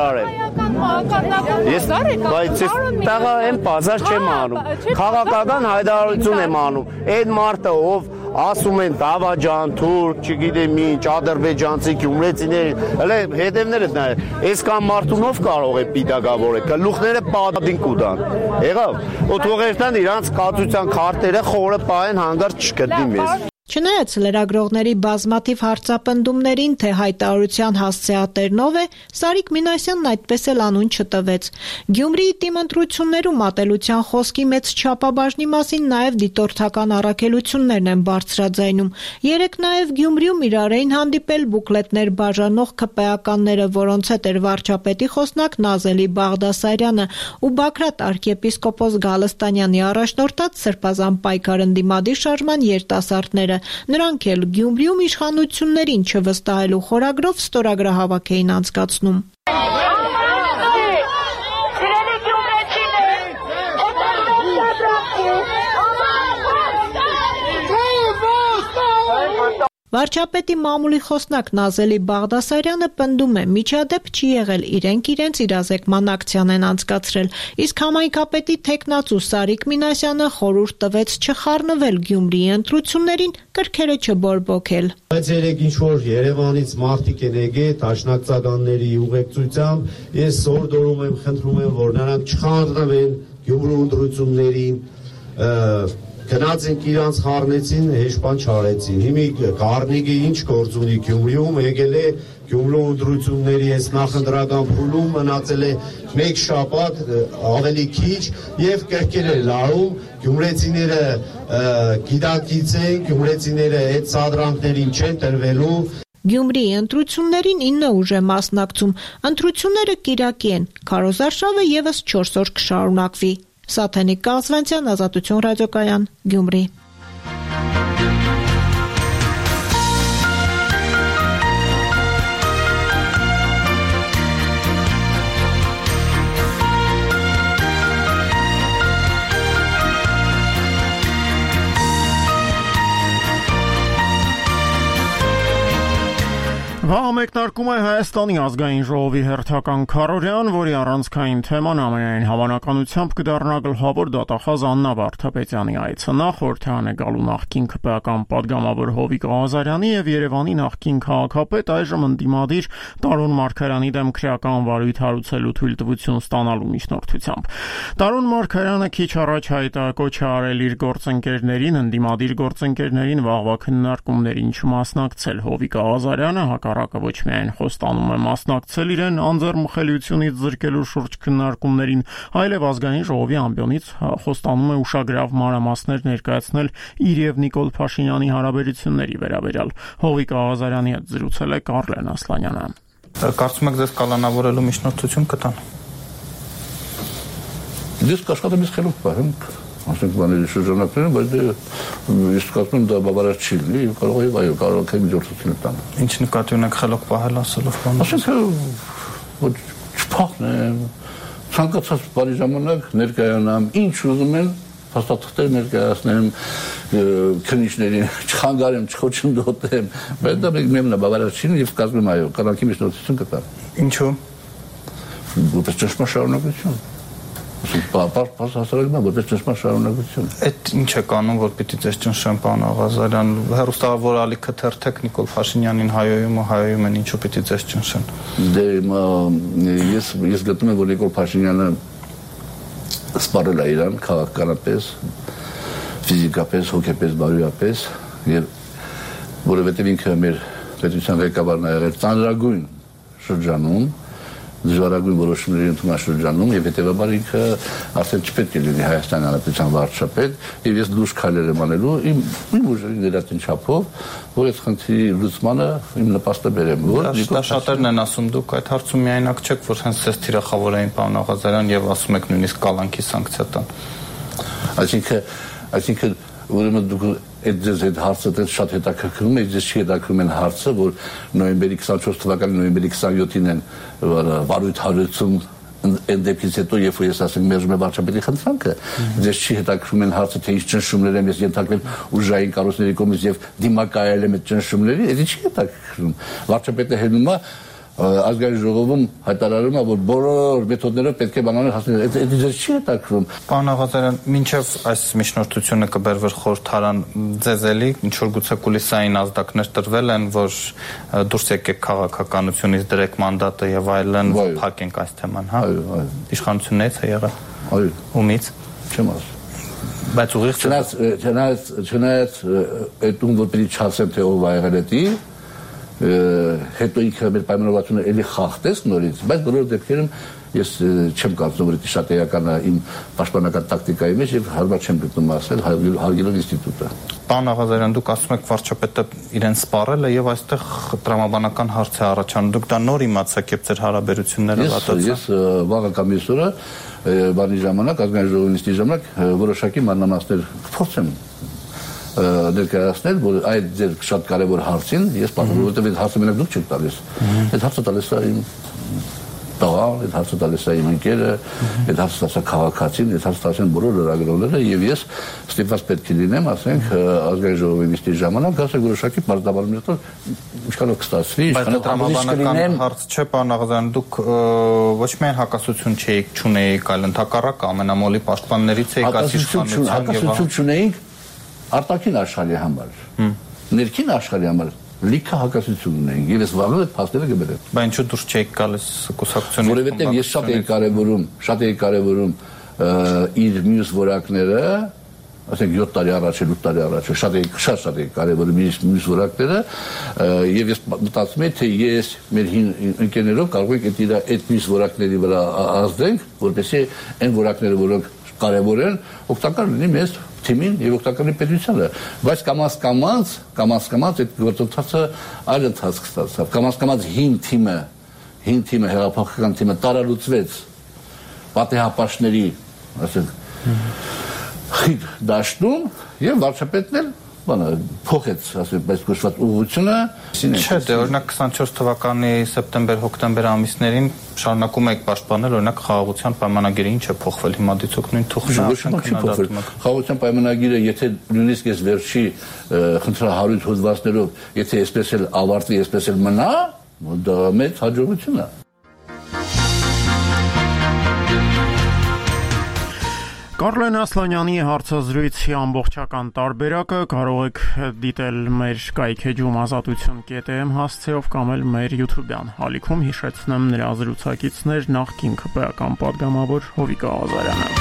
S13: կհայտարարեմ։ Ես բայց ես տղա եմ բազար չեմ անում։ Քաղաքական հայտարարություն եմ անում։ Այդ մարդը, ով ասում են Դավաջան, թուրք, չգիտեմ ինչ, ադրբեջանցի, գյումրեցիներ, հələ հետևները նայ։ Այսքան մարդունով կարող է պիտակավորել, գլուխները պատին կուտան։ Եղավ։ Ու թողերտան իրանց կացության քարտերը խորը պահեն հանգարց չգտնի մեզ։
S11: Չնայած լրագրողների բազմաթիվ հարցապնդումներին, թե հայտարարության հասցեատերն ով է, Սարիկ Մինասյանն այդպես էլ անուն չտվեց։ Գյումրիի տիմընտրություններում ատելության խոսքի մեծ չափաբաժնի մասին նաև դիտորդական առաքելություններն են բարձրաձայնում։ Երեկ նաև Գյումրիում իրար էին հանդիպել բուկլետներ բաժանող քպեականները, որոնց հետ էր վարչապետի խոսնակ Նազելի Բաղդասարյանը ու Բագրատ arczepiskopos Գալստանյանի առաջնորդած Սրբազան պայքար ընդդիմադիր շարժման երիտասարդները։ Նրանք էլ Գյումրիում իշխանություններին չվստահելու խորագրով ստորագրահավաք էին անցկացնում։
S14: Սիրելի գյումրեցի
S11: Վարչապետի մամուլի խոսնակ Նազելի Բաղդասարյանը պնդում է, միջադեպ չի եղել, իրենք իրենց իրազեկման ակցիան են անցկացրել, իսկ համայնքապետի թեկնածու Սարիկ Մինասյանը խորհուրդ տվեց չխառնվել Գյումրիի ընտրություններին, կրքերը չբորբոքել։
S14: Բայց երեք ինչ-որ Երևանից մարդիկ են եկել դաշնակցականների ուղեկցությամբ, ես սորդորում եմ, խնդրում եմ, որ նրանք չխառնվեն Գյումրու ընտրություններին, գնաց ենք իրանց խառնեցին, հեշտան չարեցին։ Հիմի Գառնիկը ինչ գործ ունի Գյումրիում, եկել է Գյումրու ընտրությունների այս նախընտրական փուլում, մնացել է մեկ շաբաթ, ավելի քիչ եւ կրկել է լարում, գյումրեցիները գիտակից են, գյումրեցիները այդ սադրանքներին չեն տրվելու։
S11: Գյումրիի ընտրություններին ինը ուժ է մասնակցում, ընտրությունները կիրակի են, քարոզարշավը եւս չորս օր կշարունակվի։ Սաթենիկ Կազվանցյան, Ազատություն ռադիոկայան, Գյումրի։
S1: Վաղ մեկնարկում է Հայաստանի ազգային ժողովի հերթական քարոզարշավը, որի առանցքային թեման ամենայն հավանականությամբ կդառնա գլխավոր դատախազ Աննա Վարդապետյանի այցը։ Նախորդան է գալու նախկին ՔՊԱ-կան падգամավոր Հովիկ Ղազարյանի եւ Երևանի նախկին քաղաքապետ, այժմ ընդդիմադիր Տարոն Մարգարյանի դեմ քրեական վարույթ հարուցելու թույլտվություն ստանալու միջնորդությամբ։ Տարոն Մարգարյանը քիչ առաջ հայտակոչ է արել իր գործընկերներին, ընդդիմադիր գործընկերներին վաղվա քննարկումներին չմասնակցել։ Հովիկ Ղազարյանը հակառակը ոչ միայն խոստանում է մասնակցել իրեն անձեռմխելիությունից զրկելու շուրջ քննարկումներին, այլև ազգային ժողովի ամբիոնից խոստանում է ուշագրավ մանրամասներ ներկայացնել իր եւ Նիկոլ Փաշինյանի հարաբերությունների վերաբերյալ։ Հովիկ Ղազարյանի հետ զրուցել է Կարլեն Ասլանյանը։
S15: Կարծում եք, ձեզ կալանավորելու միջնորդություն կտան։
S16: Դες կաշխատեմ ես խելոք պահեմ, ասենք բաների շրջանակներում, բայց ես կարծում եմ դա բավարար չի լինի, կարող է այո, կարող է միջոցություն տան։
S15: Ինչ նկատի ունեք խելոք պահել ասելով բանը։
S16: Ասենք ոչ չփախնեմ, ցանկացած բանի ժամանակ ներկայանամ, ինչ ուզում են, փաստաթղթեր ներկայացնեմ, քննիչներին չխանգարեմ, չխոչընդոտեմ, բայց դա մեմնա բավարար չի լինի եւ կարծում եմ այո, կյանքի միջոցություն կտա։
S15: Ինչու՞։
S16: Որպես ճշմարտ շարունակություն։ Պարզ հասարակական որպես ճշմարտ շարունակություն։
S15: Այդ ինչ է կանոն, որ պիտի ձեզ ճնշեն, պարոն Ղազարյան, հեռուստավոր ալիքը թերթեք Նիկոլ Փաշինյանին հայոյում ու հայոյում են, ինչու պիտի ձեզ ճնշեն։
S16: Դե ես ես գտնում եմ, որ Նիկոլ Փաշինյանը սպառել է իրան քաղաքականապես, ֆիզիկապես, հոգեպես, բարոյապես, եւ որովհետեւ ինքը մեր պետության ղեկավարն է եղել ծանրագույն շրջանում, դժվարագույն որոշումների ընդունաշրջանում եւ հետեւաբար ինքը արդեն չպետք է լինի Հայաստանի Հանրապետության վարչապետ եւ ես լուրջ քայլեր եմ անելու իմ իմ ուժերի ներածին չափով, որ այդ խնդրի լուծմանը իմ նպաստը բերեմ, որ
S15: դա շատերն են ասում, դուք այդ հարցում միայնակ չեք, որ հենց ձեզ թիրախավորային պարոն Ղազարյան եւ ասում եք նույնիսկ կալանքի սանկցիա տան։
S16: Այսինքն, այսինքն ուրեմն դուք այդ ձեզ այդ հարցը դες շատ հետաքրքրում է, ձեզ չի հետաքրքրում են հարցը, որ նոյեմբերի քսանչորս թվականի նոյեմբերի քսանյոթին են վարույթ հարուցում այն դեպքից հետո, երբ որ ես ասեմ մերժում եմ վարչապետի խնդրանքը, ձեզ չի հետաքրքրում են հարցը, թե ինչ ճնշումներ եմ ես ենթարկվել ուժային կառույցների կողմից եւ դիմակայել եմ այդ ճնշումների, դա չի հետաքրքրում։ Վարչապետը հելնում է ազգային ժողովում հայտարարում է, որ բոլոր մեթոդներով պետք է բանաներ հասնել։ Այդ ձեզ չի հետաքրքրում։
S15: Պարոն Ղազարյան, մինչև այս միջնորդությունը կբերվեր խորհրդարան, ձեզ էլի ինչ որ գուցե կուլիսային ազդակներ տրվել են, որ դուրս եկեք քաղաքականությունից, դրեք մանդատը եւ այլն, փակենք այս թեման, հա։
S16: Այո, այո։
S15: Իշխանություններից է եղել։
S16: Այո։
S15: Ումից։
S16: Չեմ ասում։
S15: Բայց ուղիղ
S16: չնայած չնայած չնայած այդ ում որ պիտի չասեմ թե ով ա եղել էդի հետո ինքը մեր պայմանավորվածությունը էլի խախտեց նորից, բայց բոլոր դեպքերում ես չեմ կարծում, որ դա շատ էական է իմ պաշտպանական տակտիկայի մեջ եւ հարմար չեմ գտնում ասել հարգելով ինստիտուտը։
S15: Պարոն Ղազարյան, դուք ասում եք վարչապետը իրեն սպառել է եւ այստեղ տրամաբանական հարց է առաջանում։ Դուք դա նոր իմացաք, երբ ձեր հարաբերությունները վատացան։
S16: Ես վաղը կամ այսօրը բանի ժամանակ ազգային ժողովի նիստի ժամանակ որոշակի մանրամասներ կփորձեմ ներկայացնել, որ այդ ձեր շատ կարևոր հարցին ես պատմում, որովհետև այդ հարցը մենակ դուք չեք տալիս։ Այդ հարցը տալիս է իմ տղան, այդ հարցը տալիս է իմ ընկերը, այդ հարցը տալիս է քաղաքացին, այդ հարցը տալիս են բոլոր լրագրողները եւ ես ստիպված պետք է լինեմ, ասենք, ազգային ժողովի նիստի ժամանակ, ասենք որոշակի բարձրաբարումներ տալ, ինչքանով կստացվի, ինչքանով
S6: տրամաբանական հարց չէ, պարոն Աղազարյան, դուք ոչ միայն հակասություն չեիք, չունեիք, այլ ընդհակառակը ամենամոլի պաշտպաններից էիք ասիշխանության եւ
S16: հակասություն չունեիք արտաքին աշխարհի համար, ներքին աշխարհի համար լիքը հակասություն ունենք եւ ես վաղը այդ փաստերը կբերեմ։
S6: Բայց ինչու դուրս չեք գալիս կուսակցությունից։
S16: Որովհետեւ ես շատ էի կարեւորում, շատ էի կարեւորում իր մյուս որակները, ասենք յոթ տարի առաջ, ութ տարի առաջ, շատ էի շատ շատ էի կարեւորում իր մյուս որակները եւ ես մտածում եմ թե ես մեր ընկերներով կարող ենք այդ իր այդ մյուս որակների վրա ազդենք, որպեսզի այն որակները, որոնք կարևոր են, օգտակար լինի մեզ թիմին եւ օգտակարի պետությանը, բայց կամաց-կամաց, կամաց-կամաց այդ գործընթացը այլ ընթացք ստացավ։ Կամաց-կամաց հին թիմը, հին թիմը հեղափոխական թիմը տարալուծվեց պատեհապաշտների, ասենք, խիտ դաշտում եւ վարչապետն էլ բանը փոխեց, ասենք, բայց կոչված ուղղությունը
S6: չէ, դե օրինակ քսանչորս թվականի սեպտեմբեր-հոկտեմբեր ամիսներին շարունակում եք պաշտպանել օրինակ խաղաղության պայմանագիրը, ինչ է փոխվել հիմա դիցոք նույն թուղթն
S16: քննադատում եք։ Խաղաղության պայմանագիրը, եթե նույնիսկ այս վերջի խնդրահարույց հոդվածներով, եթե այսպես էլ ավարտվի, այսպես էլ մնա, դա մեծ հաջողություն է։
S1: Կարլեն Ասլանյանի հարցազրույցի ամբողջական տարբերակը կարող եք դիտել մեր կայքեջում ազատություն կետ էմ հասցեով կամ էլ մեր YouTube-յան հալիքում, հիշեցնեմ նրա զրուցակիցներ նախկին ՔՊ-ական պատգամավոր Հովիկ Աղազարյանը։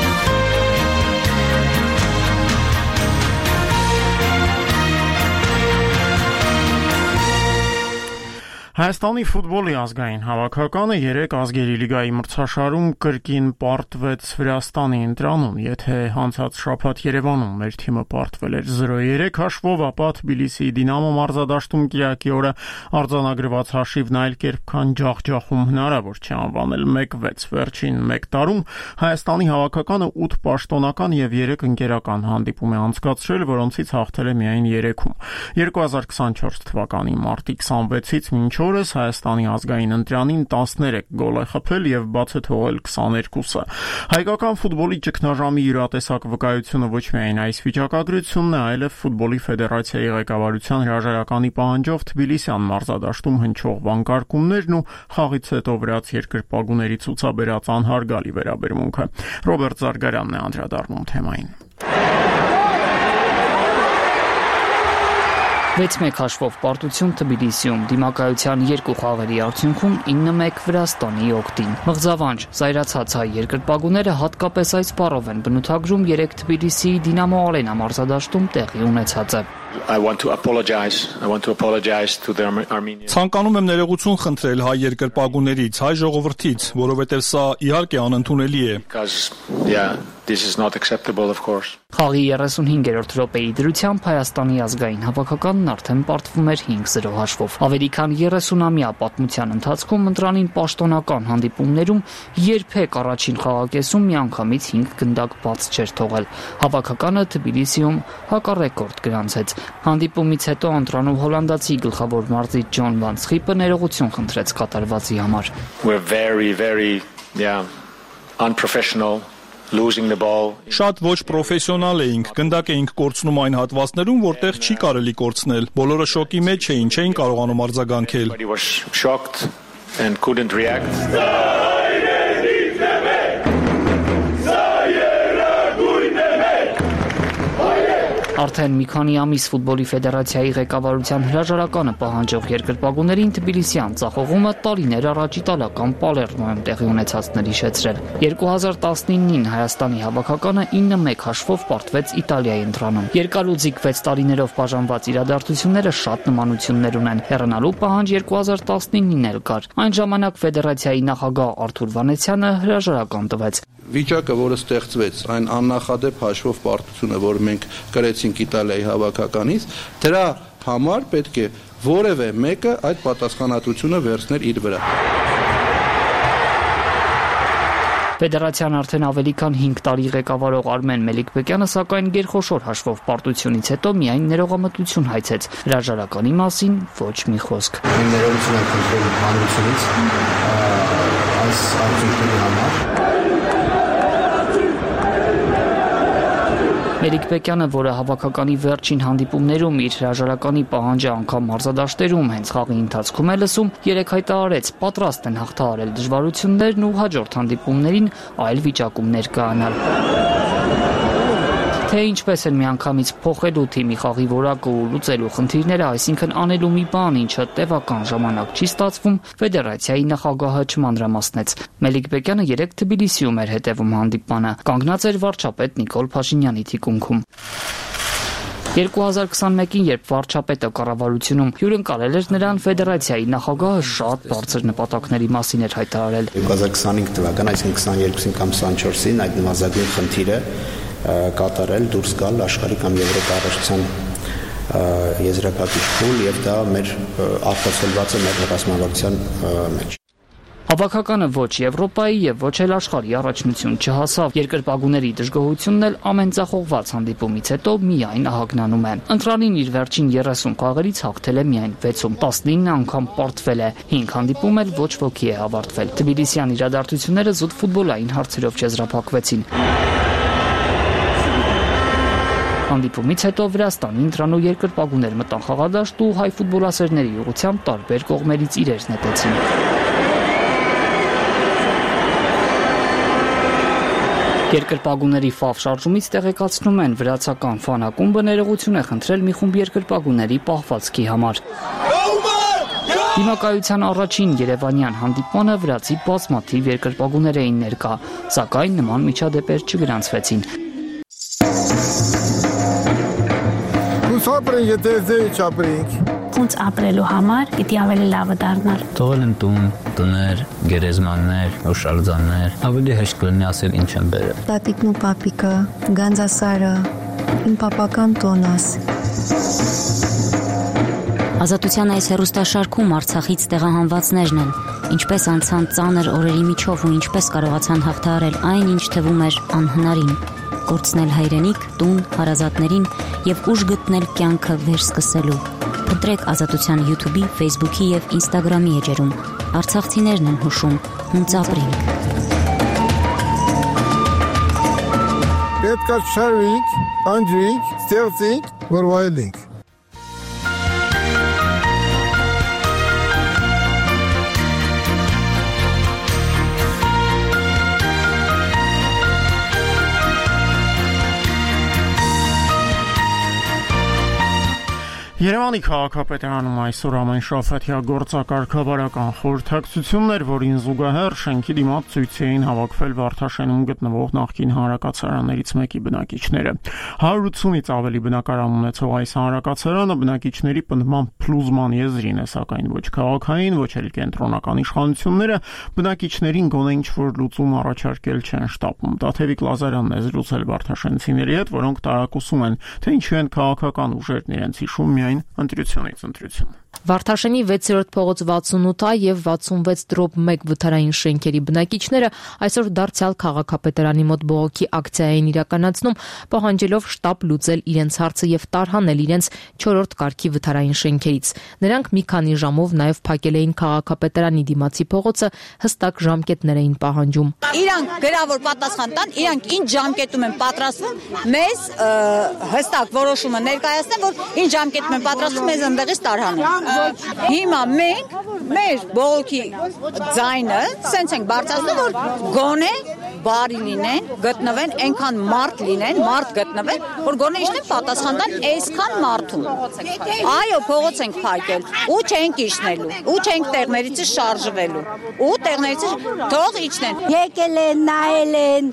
S1: Հայաստանի ֆուտբոլի ազգային հավաքականը երեք ազգերի լիգայի մրցաշարում կրկին պարտվեց Վրաստանի ընտրանում, եթե անցած շաբաթ Երևանում մեր թիմը պարտվել էր զրո երեք հաշվով, ապա Թբիլիսիի Դինամո մարզադաշտում կիրակի օրը արձանագրված հաշիվն այլ կերպ քան ջախջախում հնարավոր չէ անվանել մեկ վեց։ Վերջին մեկ տարում Հայաստանի հավաքականը ութ պաշտոնական եւ երեք ընկերական հանդիպում է անցկացրել, որոնցից հաղթել է միայն երեքում։ երկու հազար քսանչորս թվականի մարտի քսանվեցից մինչ օրս Հայաստանի ազգային ընտրանին տասներեք գոլ է խփել եւ բաց է թողել քսաներկուսը։ Հայկական ֆուտբոլի ճգնաժամի յուրատեսակ վկայությունը ոչ միայն այս վիճակագրությունն է, այլև ֆուտբոլի ֆեդերացիայի ղեկավարության հրաժարականի պահանջով Թբիլիսյան մարզադաշտում հնչող վանկարկումներն ու խաղից հետո վրաց երկրպագուների ցուցաբերած անհարգալի վերաբերմունքը։ Ռոբերտ Զարգարյանն է անդրադառնում թեմային։
S17: վեց մեկ հաշվով պարտություն Թբիլիսիում դիմակայության երկու խաղերի արդյունքում ինը մեկ Վրաստանի օգտին։ Մղձավանջ զայրացած հայ երկրպագուները հատկապես այս բառով են բնութագրում երեք Թբիլիսիի Դինամո Արենա մարզադաշտում տեղի ունեցածը։
S18: I want to apologize. I want to apologize to the Armenian.
S19: Ցանկանում եմ ներողություն խնդրել հայ երկրպագուներից, հայ ժողովրդից, որովհետև սա իհարկե անընդունելի է։
S18: Because yeah, this is not acceptable, of course.
S17: Խաղի երեսունհինգերորդ րոպեի դրությամբ Հայաստանի ազգային հավաքականն արդեն պարտվում էր հինգ զրո հաշվով։ Ավելի քան երեսունամյա պատմության ընթացքում ընտրանին պաշտոնական հանդիպումներում երբեք առաջին խաղակեսում միանգամից հինգ գնդակ բաց չէր թողել։ Հավաքականը Թբիլիսիում հակառեկորդ գրանցեց։ Հանդիպումից հետո ընտրանով հոլանդացի գլխավոր մարզիչ Ջոն Վան Սխիպը ներողություն խնդրեց կատարվածի համար։
S18: We're very very yeah unprofessional. Losing the ball.
S19: Շատ ոչ պրոֆեսիոնալ էինք, գնդակ էինք կորցնում այն հատվածներում, որտեղ չի կարելի կորցնել։ Բոլորը շոկի մեջ էին, չէին կարողանում արձագանքել։
S18: Everybody was shocked and couldn't react.
S17: Արդեն մի քանի ամիս ֆուտբոլի ֆեդերացիայի ղեկավարության հրաժարականը պահանջող երկրպագուներին Թբիլիսյան ծախողումը տարիներ առաջ իտալական Պալերմոյում տեղի ունեցածն հիշեցրել։ երկու հազար տասնինին Հայաստանի հավաքականը ինը մեկ հաշվով պարտվեց Իտալիայի ընտրանում։ Երկարուձիգ վեց տարիներով բաժանված իրադարձությունները շատ նմանություններ ունեն։ Հեռանալու պահանջ երկու հազար տասնինին էլ կար։ Այն ժամանակ ֆեդերացիայի նախագահ Արթուր Վանեցյանը հրաժարական տվեց։
S20: Վիճակը, որը ստեղծվեց, այն աննախադեպ հաշվով պարտությունը, որ մենք կրեցինք Իտալիայի հավաքականից, դրա համար պետք է որևէ մեկը այդ պատասխանատվությունը վերցներ իր վրա։
S17: Ֆեդերացիան արդեն ավելի քան հինգ տարի ղեկավարող Արմեն Մելիքբեկյանը սակայն գերխոշոր հաշվով պարտությունից հետո միայն ներողամտություն հայցեց։ Հրաժարականի մասին ոչ մի խոսք։
S21: Ներողություն ենք խնդրում հանրությունից։
S10: այս արդյունքների համար։
S17: Մելիք Բեկյանը, որը հավաքականի վերջին հանդիպումներում իր հրաժարականի պահանջը անգամ մարզադաշտերում հենց խաղի ընթացքում է լսում, երեկ հայտարարեց պատրաստ են հաղթահարել դժվարություններն ու հաջորդ հանդիպումներին այլ վիճակում ներկայանալ։ Թե ինչպես են միանգամից փոխելու թիմի խաղի որակը ու լուծելու խնդիրները, այսինքն անելու մի բան, ինչը տևական ժամանակ չի ստացվում, ֆեդերացիայի նախագահը չմանրամասնեց։ Մելիք Բեկյանը երեկ Թբիլիսիում էր հետևում հանդիպմանը, կանգնած էր վարչապետ Նիկոլ Փաշինյանի թիկունքում։ երկու հազար քսանմեկին, երբ վարչապետը կառավարությունում հյուրընկալել էր նրան, ֆեդերացիայի նախագահը շատ բարձր նպատակների մասին էր հայտարարել։
S21: երկու հազար քսանհինգ թվական, այսինքն քսաներկուսին կամ քսանչորսին այդ նվազագույն խնդիրը կատարել, դուրս գալ աշխարհի կամ Եվրոպա առաջացան եզրակացի փուլ եւ դա մեր արտացոլված է մեր ռազմավարության մեջ։
S17: Հավաքականը ոչ Եվրոպայի եւ ոչ էլ աշխարհի առաջնություն չհասավ։ Երկրպագուների դժգոհությունն էլ ամեն ձախողված հանդիպումից հետո միայն ահագնանում է։ Ընտրանին իր վերջին երեսուն խաղերից հաղթել է միայն վեցում, տասնինը անգամ պարտվել է, հինգ հանդիպում էլ ոչ ոքի է ավարտվել։ Թբիլիսյան իրադարձությունները զուտ ֆուտբոլային հարցերով չեզրափակվեցին։ Հանդիպումից հետո Վրաստանի ընտրանու երկրպագուներ մտան խաղադաշտ ու հայ ֆուտբոլասերների ուղղությամբ տարբեր կողմերից իրեր նետեցին։ Երկրպագուների ֆավ շարժումից տեղեկացնում են, վրացական ֆանակումբը ներողություն է խնդրել մի խումբ երկրպագուների պահվածքի համար։ Դիմակայության առաջին երևանյան հանդիպմանը վրացի բազմաթիվ երկրպագուներ էին ներկա, սակայն նման միջադեպեր չգրանցվեցին։
S22: Ապրենք, եթե ձեի չապրենք։
S23: Ոնց ապրելու համար պիտի ավելի լավը դառնալ։
S24: Թողել են տուն, տներ, գերեզմաններ, հուշարձաններ, ավելի հեշտ կլինի ասել ինչ են բերել։
S25: Տատիկն ու պապիկը, Գանձասարը, իմ պապական տոնաս։
S23: Ազատության այս հեռուստաշարքում Արցախից տեղահանվածներն են, ինչպես անցան ծանր օրերի միջով ու ինչպես կարողացան հաղթահարել այն, ինչ թվում էր անհնարին։ Կորցնել հայրենիք, տուն, հարազատներին եւ ուժ գտնել կյանքը վերսկսելու։ Փնտրեք Ազատության YouTube-ի, Facebook-ի եւ Instagram-ի էջերում։ Արցախցիներն են հուշում, հունց ապրենք։
S22: Պետք է շարվենք, անջրենք, ստեղծենք, որ վայելենք։
S1: Երևանի քաղաքապետարանում այսօր ամեն շաբաթյա գործակարգավարական խորհրդակցություններ, որին զուգահեռ շենքի դիմաց ցույցի էին հավաքվել Վարդաշենում գտնվող նախկին հանրակացարաններից մեկի բնակիչները։ հարյուր ութսունից ավելի բնակարան ունեցող այս հանրակացարանը բնակիչների պնդման փլուզման եզրին է, սակայն ոչ քաղաքային, ոչ էլ կենտրոնական իշխանությունները բնակիչներին գոնե ինչ-որ լուծում առաջարկել չեն շտապում։ Տաթևիկ Լազարյանն է զրուցել վարդաշենցիների հետ, որոնք տարակուսում են, թե ինչու են քաղաքական ուժերն իրենց հիշում միայն ընտրությունից ընտրություն։
S26: Վարդաշենի վեցերորդ փողոց վաթսունութ եւ վաթսունվեց դրոպ մեկ վթարային շենքերի բնակիչները այսօր դարձյալ քաղաքապետարանի մոտ բողոքի ակցիա էին իրականացնում, պահանջելով շտապ լուծել իրենց հարցը եւ տարհանել իրենց չորրորդ կարգի վթարային շենքերից։ Նրանք մի քանի ժամով նաեւ փակել էին քաղաքապետարանի դիմացի փողոցը, հստակ ժամկետներ էին պահանջում։
S27: Իրանք գրավոր պատասխան տան, իրանք ինչ ժամկետում են պատրաստվում, մեզ հստակ որոշումը ներկայացնեն, որ ինչ ժամկետում են պատրաստվում, մեզ ընդեղից տարհանեն։ Հիմա մենք մեր բողոքի ձայնը սենց ենք բարձրացնում, որ գոնե բարի լինեն, գտնվեն, այնքան մարդ լինեն, մարդ գտնվեն, որ գոնե իշտեն պատասխան տան այսքան մարդուն։ Այո, փողոց ենք փակել, ու չենք իջնելու, ու չենք տեղներից շարժվելու, ու տեղներից թող իջնեն։
S28: Եկել են, նայել են,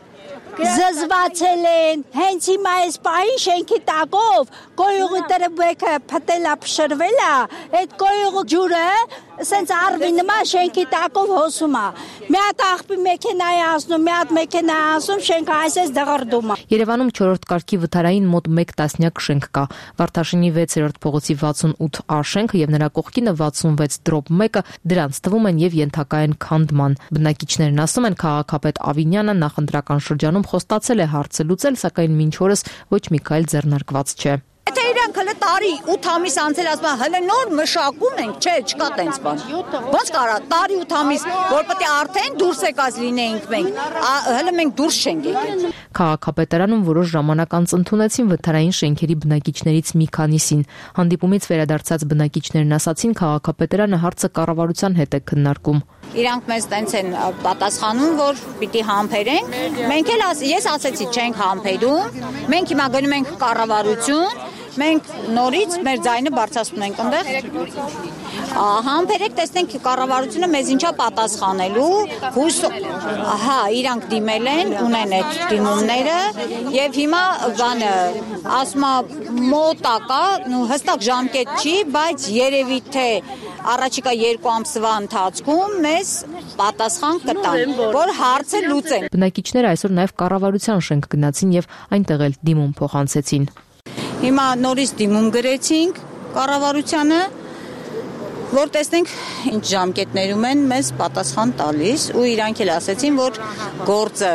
S28: զզվացել են, հենց հիմա այս պահին շենքի տակով կոյուղի տրբեկը փտելա փշրվելա, այդ կոյուղի ջուրը սենց արվի նման շենքի տակով հոսում է։ Մի հատ աղբի մեքենա է ասնում, մի հատ մեքենա է ասում, շենքը այսպես դղրդում է։
S26: Երևանում չորրորդ կարգի վթարային մոտ մեկ տասնյակ շենք կա։ Վարդաշենի վեցերորդ փողոցի վաթսունութ A շենքը եւ նրա կողքինը վաթսունվեց դրոպ մեկը դրանց թվում են եւ ենթակա են քանդման։ Բնակիչներն ասում են, քաղաքապետ Ավինյանը նախընտրական շրջանում խոստացել է հարցը լուծել, սակայն մինչ օրս ոչ մի քայլ ձեռնարկված չէ։
S27: Եթե իրանք հələ տարի ութ ամիս անցել ասում հələ նոր մշակում ենք, չէ, չկա տենց բան։ Ոնց կարա տարի ութ ամիս, որ պետք է արդեն դուրս եկած լինեինք մենք, հələ մենք դուրս չենք եկել։
S26: Քաղաքապետարանում որոշ ժամանակ անց ընդունեցին վթարային շենքերի բնակիչներից մի քանիսին։ Հանդիպումից վերադարձած բնակիչներն ասացին, քաղաքապետարանը հարցը կառավարության հետ է քննարկում։
S27: Իրանք մեզ տենց են պատասխանում, որ պիտի համբերենք։ Մենք էլ ես ասեցի չենք համբերում։ Մենք հիմա գնում ենք կառավարություն, մենք նորից մեր ձայնը բարձրացնում ենք այնտեղ։ Համբերեք, տեսնենք կառավարությունը մեզ ինչա պատասխանելու։ Հույս, հա, իրանք դիմել են, ունեն այդ դիմումները եւ հիմա բանը ասում մոտակա, նու հստակ ժամկետ չի, բայց երևի թե առաջիկա երկու ամսվա ընթացքում մեզ պատասխան կտան, որ հարցը լուծեն։
S26: Բնակիչները այսօր նաև կառավարության շենք գնացին եւ այնտեղ էլ դիմում փոխանցեցին։
S27: Հիմա նորից դիմում գրեցինք կառավարությանը, որ տեսնենք ինչ ժամկետներում են մեզ պատասխան տալիս ու իրանք էլ ասեցին, որ գործը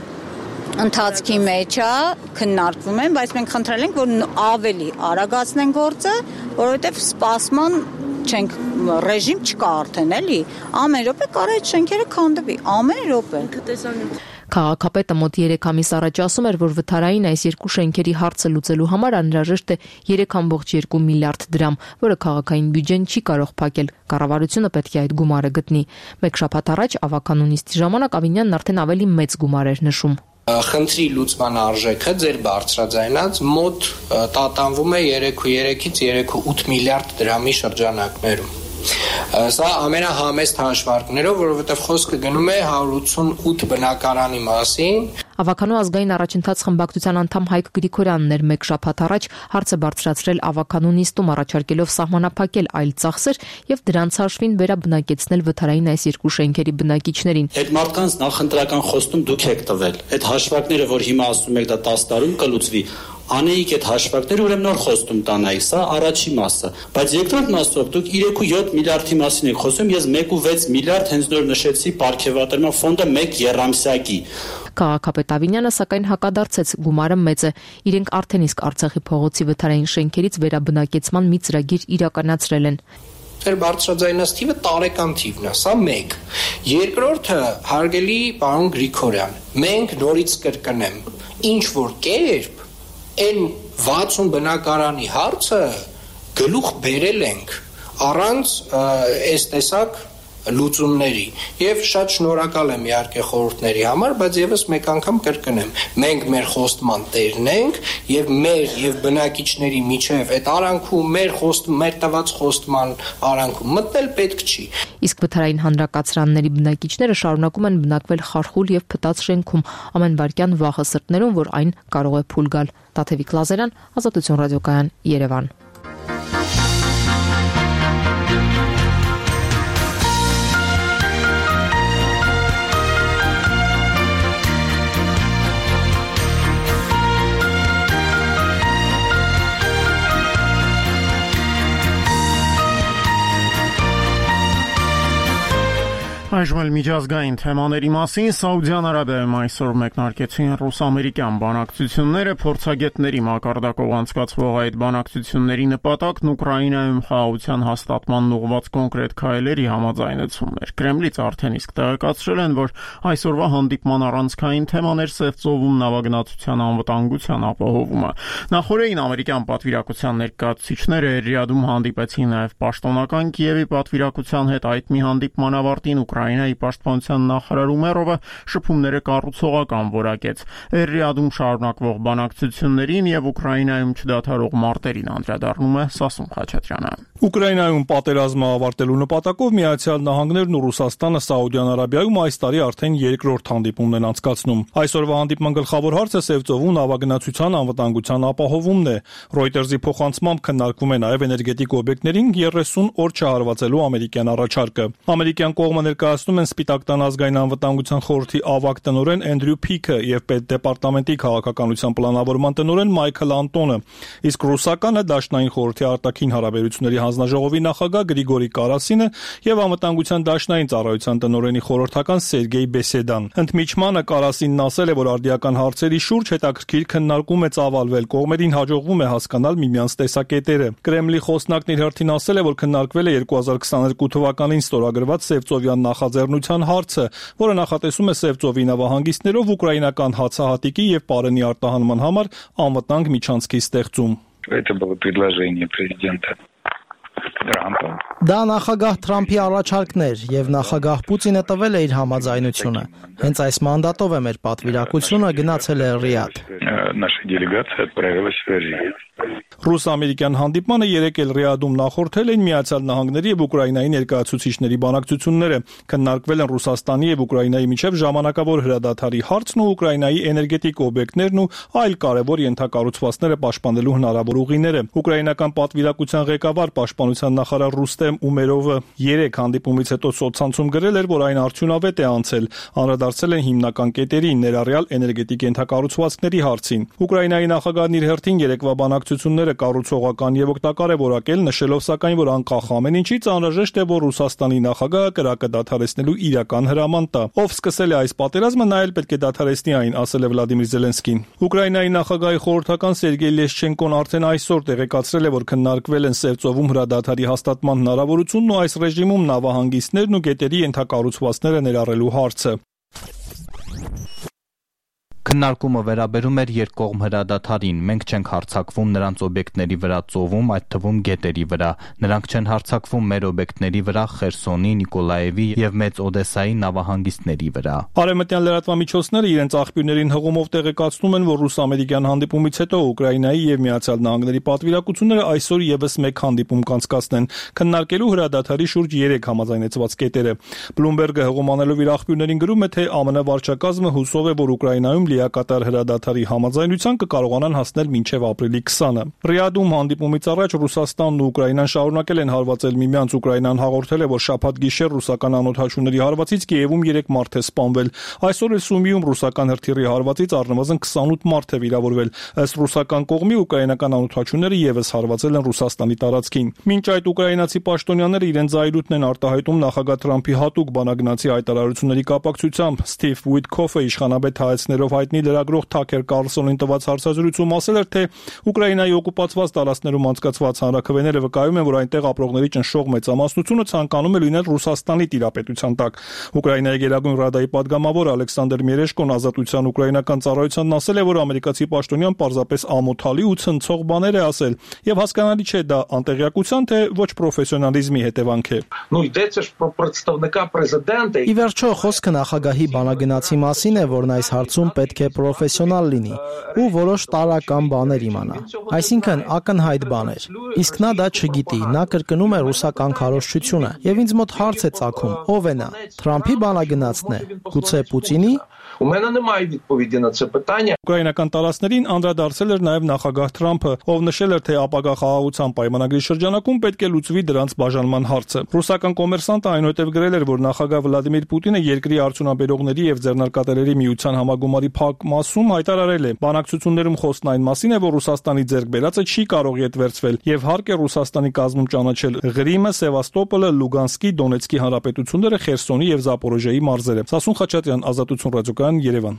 S27: ընթացքի մեջ է, քննարկվում են, բայց մենք խնդրել ենք, որ ավելի արագացնեն գործը, որովհետև սպասման չենք ռեժիմ չկա արդեն էլի, ամեն րոպե կարա այդ շենքերը քանդվի, ամեն րոպե։
S26: Քաղաքապետը մոտ երեք ամիս առաջ ասում էր, որ վթարային այս երկու շենքերի հարցը լուծելու համար անհրաժեշտ է երեք կόμma երկու միլիարդ դրամ, որը քաղաքային բյուջեն չի կարող փակել։ Կառավարությունը պետք է այդ գումարը գտնի։ Մեկ շաբաթ առաջ ավականու նիստի ժամանակ Ավինյանն արդեն ավելի մեծ գումար էր նշում։
S2: Խնդրի լուծման արժեքը ձեր բարձրաձայնած մոտ տատանվում է երեքից երեքուութ միլիարդ դրամի շրջանակներում։ Սա ամենահամեստ հաշվարկներով, որովհետև խոսքը գնում է հարյուր ութսունութ բնակարանի մասին։
S26: Ավականու ազգային առաջընթաց խմբակցության անդամ Հայկ Գրիգորյանն էր մեկ շաբաթ առաջ հարցը բարձրացրել ավականու նիստում, առաջարկելով սահմանափակել այլ ծախսեր եւ դրանց հաշվին վերաբնակեցնել վթարային այս երկու շենքերի բնակիչներին։
S3: Այդ մարդկանց նախընտրական խոստում դուք եք տվել։ Այդ հաշվարկները, որ հիմա ասում եք դա տասը տարում կլուծվի, անեիք այդ հաշվարկները, ուրեմն նոր խոստում տանայիք, սա առաջի մասը, բայց երկրորդ մասով դուք երեք կόμma յոթ միլիարդի մասին եք խոսում, ես մեկ կόμma վեց միլիարդ հենց նոր նշեցի պարգևատրման ֆոնդը մեկ եռամսյակի։
S26: Քաղաքապետ Ավինյանը սակայն հակադարձեց, գումարը մեծ է, իրենք արդեն իսկ Արցախի փողոցի վթարային շենքերից վերաբնակեցման մի ծրագիր իրականացրել են։
S2: Ձեր բարձրաձայնած թիվը տարեկան թիվն է, սա մեկ։ Երկրորդը, հարգելի պարոն Գրիգորյան, մենք նորից կրկնեմ, ինչ որ կերպ այն վաթսուն բնակարանի հարցը գլուխ բերել ենք առանց այս տեսակ լուծումների եւ շատ շնորհակալ եմ իհարկե խորհուրդների համար, բայց եւս մեկ անգամ կրկնեմ, մենք մեր խոստման տերն ենք եւ մեր եւ բնակիչների միջեւ այդ արանքում մեր խոստում, մեր տված խոստման արանքում մտնել պետք չի։
S26: Իսկ վթարային հանրակացարանների բնակիչները շարունակում են բնակվել խարխուլ եւ փտած շենքում, ամեն վարքյան վախը սրտներում, որ այն կարող է փուլ գալ։ Տաթևիկ Լազարյան, Ազատություն ռադիոկայան, Երևան։
S1: Այժմ էլ միջազգային թեմաների մասին Սաուդյան Արաբիայում այսօր մեկնարկեցին ռուս-ամերիկյան բանակցությունները, փորձագետների մակարդակով անցկացվող այդ բանակցությունների նպատակն Ուկրաինայում խաղաղության հաստատման ուղղված կոնկրետ քայլերի համաձայնեցումն էր։ Կրեմլից արդեն իսկ տեղեկացրել են, որ այսօրվա հանդիպման առանցքային թեման էր Սևծովում նավագնացության անվտանգության ապահովումը։ Նախորդին ամերիկյան պատվիրակության ներկայացուցիչները Ռիադում հանդիպեցին նաև պաշտոնական Կիևի պատվիրակության հետ այդ մի հանդիպման ավարտին Ուկրաինայի պաշտպանության նախարար Ումերովը շփումները կառուցողական որակեց։ Ռիադում շարունակվող բանակցություններին եւ Ուկրաինայում չդադարող մարտերին անդրադառնում է Սասուն Խաչատրյանը։
S19: Ուկրաինայում պատերազմը ավարտելու նպատակով Միացյալ Նահանգներն ու Ռուսաստանը Սաուդյան Արաբիայում այս տարի արդեն երկրորդ հանդիպումն են անցկացնում։ Այսօրվա հանդիպման գլխավոր հարցը Սևծովում նավագնացության անվտանգության ապահովումն է։ Reuters-ի փոխանցմամբ քննարկվում է նաև էներգետիկ օբյեկտներին երեսուն օր չհարվածելու ամերիկյան առաջարկը։ Ամերիկյան կողմը ներկայացնում ներկայացնում են Սպիտակ տան ազգային անվտանգության խորհրդի ավագ տնօրեն Էնդրյու Փիքը եւ պետդեպարտամենտի քաղաքականության պլանավորման տնօրեն Մայքլ Անտոնը, իսկ ռուսականը Դաշնային խորհրդի արտաքին հարաբերությունների հանձնաժողովի նախագահ Գրիգորի Կարասինը եւ անվտանգության դաշնային ծառայության տնօրենի խորհրդական Սերգեյ Բեսեդան։ Ընդմիջմանը Կարասինն ասել է, որ արդիական հարցերի շուրջ հետաքրքիր քննարկում է ծավալվել, կողմերին հաջողվում է հասկանալ միմյանց տեսակետերը։ Կրեմլի խոսնակն իր հերթին ասել է, որ քննարկվել է երկու հազար քսաներկու թվականին ստորագրված Սևծովյան նախաձեռնության հարցը, որը նախատեսում է Սևծովի նավահանգիստներով ուկրաինական հացահատիկի եւ պարենի արտահանման համար անվտանգ միջանցքի ստեղծում։
S4: Это было предложение президента Трампа.
S5: Դա նախագահ Թրամփի առաջարկն էր եւ նախագահ Պուտինը տվել է իր համաձայնությունը։ Հենց այս մանդատով է մեր պատվիրակությունը գնացել է Ռիադ։
S4: Наша делегация отправилась в Риад.
S19: Ռուս-ամերիկյան հանդիպմանը երեկ էլ Ռիադում նախորդել են Միացյալ Նահանգների եւ Ուկրաինայի ներկայացուցիչների բանակցությունները։ Քննարկվել են Ռուսաստանի եւ Ուկրաինայի միջև ժամանակավոր հրադադարի հարցն ու Ուկրաինայի էներգետիկ օբյեկտներն ու այլ կարևոր ենթակառուցվածքները պաշտպանելու հնարավոր ուղիները։ Ուկրաինական պատվիրակության ղեկավար պաշտպանության նախարար Ռուստեմ Ումերովը երեք հանդիպումից հետո սոցցանցում գրել էր, որ այն արդյունավետ է անցել, անդրադարձել են հիմնական կետերին, ներառյալ էներգետիկ ենթակառուցվածքների հարցին։ Ուկրաինայի նախագահն իր հերթին երեկվա բանակցությունները կառուցողական եւ օգտակար է որակել, նշելով սակայն, որ անկախ ամեն ինչից անհրաժեշտ է, որ Ռուսաստանի նախագահը կրակը դադարեցնելու իրական հրաման տա։ Ով սկսել է այս պատերազմը, նա էլ պետք է դադարեցնի այն, ասել է Վլադիմիր Զելենսկին։ Ուկրաինայի նախագահի խորհրդական Սերգեյ Լեշչենկոն արդեն այսօր տեղեկացրել է, որ քննարկվել են Սևծովում հրադադարի հաստատման հնարավորությունն ու այս ռեժիմում նավահանգիստներն ու գետերի ենթակառուցվածքները ներառելու հարցը։
S15: Քննարկումը վերաբերում էր երկկողմ հրադադարին։ Մենք չենք հարձակվում նրանց օբյեկտների վրա ծովում, այդ թվում գետերի վրա։ Նրանք չեն հարձակվում մեր օբյեկտների վրա Խերսոնի, Նիկոլաևի եւ Մեծ Օդեսայի նավահանգիստների վրա։
S19: Արևմտյան լրատվամիջոցները իրենց աղբյուրներին հղումով տեղեկացնում են, որ ռուս-ամերիկյան հանդիպումից հետո Ուկրաինայի եւ Միացյալ Նահանգների պատվիրակությունները այսօր եւս մեկ հանդիպում կանցկացնեն, քննարկելու հրադադարի շուրջ երեք համաձայնեցված կետերը։ Բլումբերգը հղումանելով իր աղբյուրներին գրում է, թե ԱՄՆ վարչակազմը հուսով է, որ Ուկրաինայում լիակատար հրադադարի համաձայնության կկարողանան հասնել մինչև ապրիլի քսանը։ Ռիադում հանդիպումից առաջ Ռուսաստանն ու Ուկրաինան շարունակել են հարվածել միմյանց։ Ուկրաինան հաղորդել է, որ շաբաթ գիշեր ռուսական անօդաչուների հարվածից Կիևում երեք մարդ է սպանվել։ Այսօր էլ Սումիում ռուսական հրթիռի հարվածից առնվազն քսանութ մարդ է վիրավորվել։ Ըստ ռուսական կողմի ուկրաինական անօդաչուները եւս հարվածել են Ռուսաստանի տարածքին։ Մինչ այդ ուկրաինացի պաշտոնյաները իրենց զայրույթն են արտահայտում նախագահ Թրամփի հատուկ բանագնացի հայտարարությունների կապակցությամբ։ Սթիվ Ուիտքոֆը իշխանաբեդ հայացներով հայտնի լրագրող Թաքեր Կարլսոնին տված հարցազրույցում ասել էր, թե Ուկրաինայի օկուպացված տարածքներում անցկացված հանրաքվեները վկայում են, որ այնտեղ ապրողների ճնշող մեծամասնությունը ցանկանում է լինել Ռուսաստանի տիրապետության տակ։ Ուկրաինայի Գերագույն ռադայի падգամավոր Ալեքսանդր Մերեշկոն Ազատության ուկրաինական ծառայությանն ասել է, որ ամերիկացի պաշտոնյան պարզապես ամոթալի ու ցնցող բաներ է ասել, եւ հասկանալի չէ դա անտեղյակության թե ոչ պրոֆեսիոնալիզմի հետևանք է։
S7: Ну йдеться ж про представника президента.
S5: Ի վերջո խոսքը նախագահի բանագնացի մասին է, որն այս հարցում պետք է պրոֆեսիոնալ լինի ու որոշ տարրական բաներ իմանա։ Այսինքն ակնհայտ բաներ։ Իսկ նա դա չգիտի, նա կրկնում է ռուսական քարոզչությունը եւ ինձ մոտ հարց է ծագում. ով է նա։ Թրամփի բանագնացն է, գուցե Պուտինի։
S7: У мене немає відповіді на це питання.
S19: Ուկրաինական տարածքներին անդրադարձել էր նաև նախագահ Թրամփը, ով նշել էր, թե ապագա խաղաղության պայմանագրի շրջանակում պետք է լուծվի դրանց բաժանման հարցը։ Ռուսական կոմերսանտը այնուհետև գրել էր, որ նախագահ Վլադիմիր Պուտինը երկրի արդյունաբերողների եւ ձեռնարկատերերի միության համագումարի փակ մասում հայտարարել է. բանակցություններում խոսքն այն մասին է, որ Ռուսաստանի ձեռք բերածը չի կարող ետ վերցվել եւ հարկ է Ռուսաստանի կազմում ճանաչել Ղրիմը, Սևաստոպոլը, Լուգանսկի, Դոնեցկի հանրապետությունները, Խերսոնի եւ Զապորոժիայի մարզերը։ Սասուն Խաչատրյան, Ազատություն ռադիոկայան, Երևան։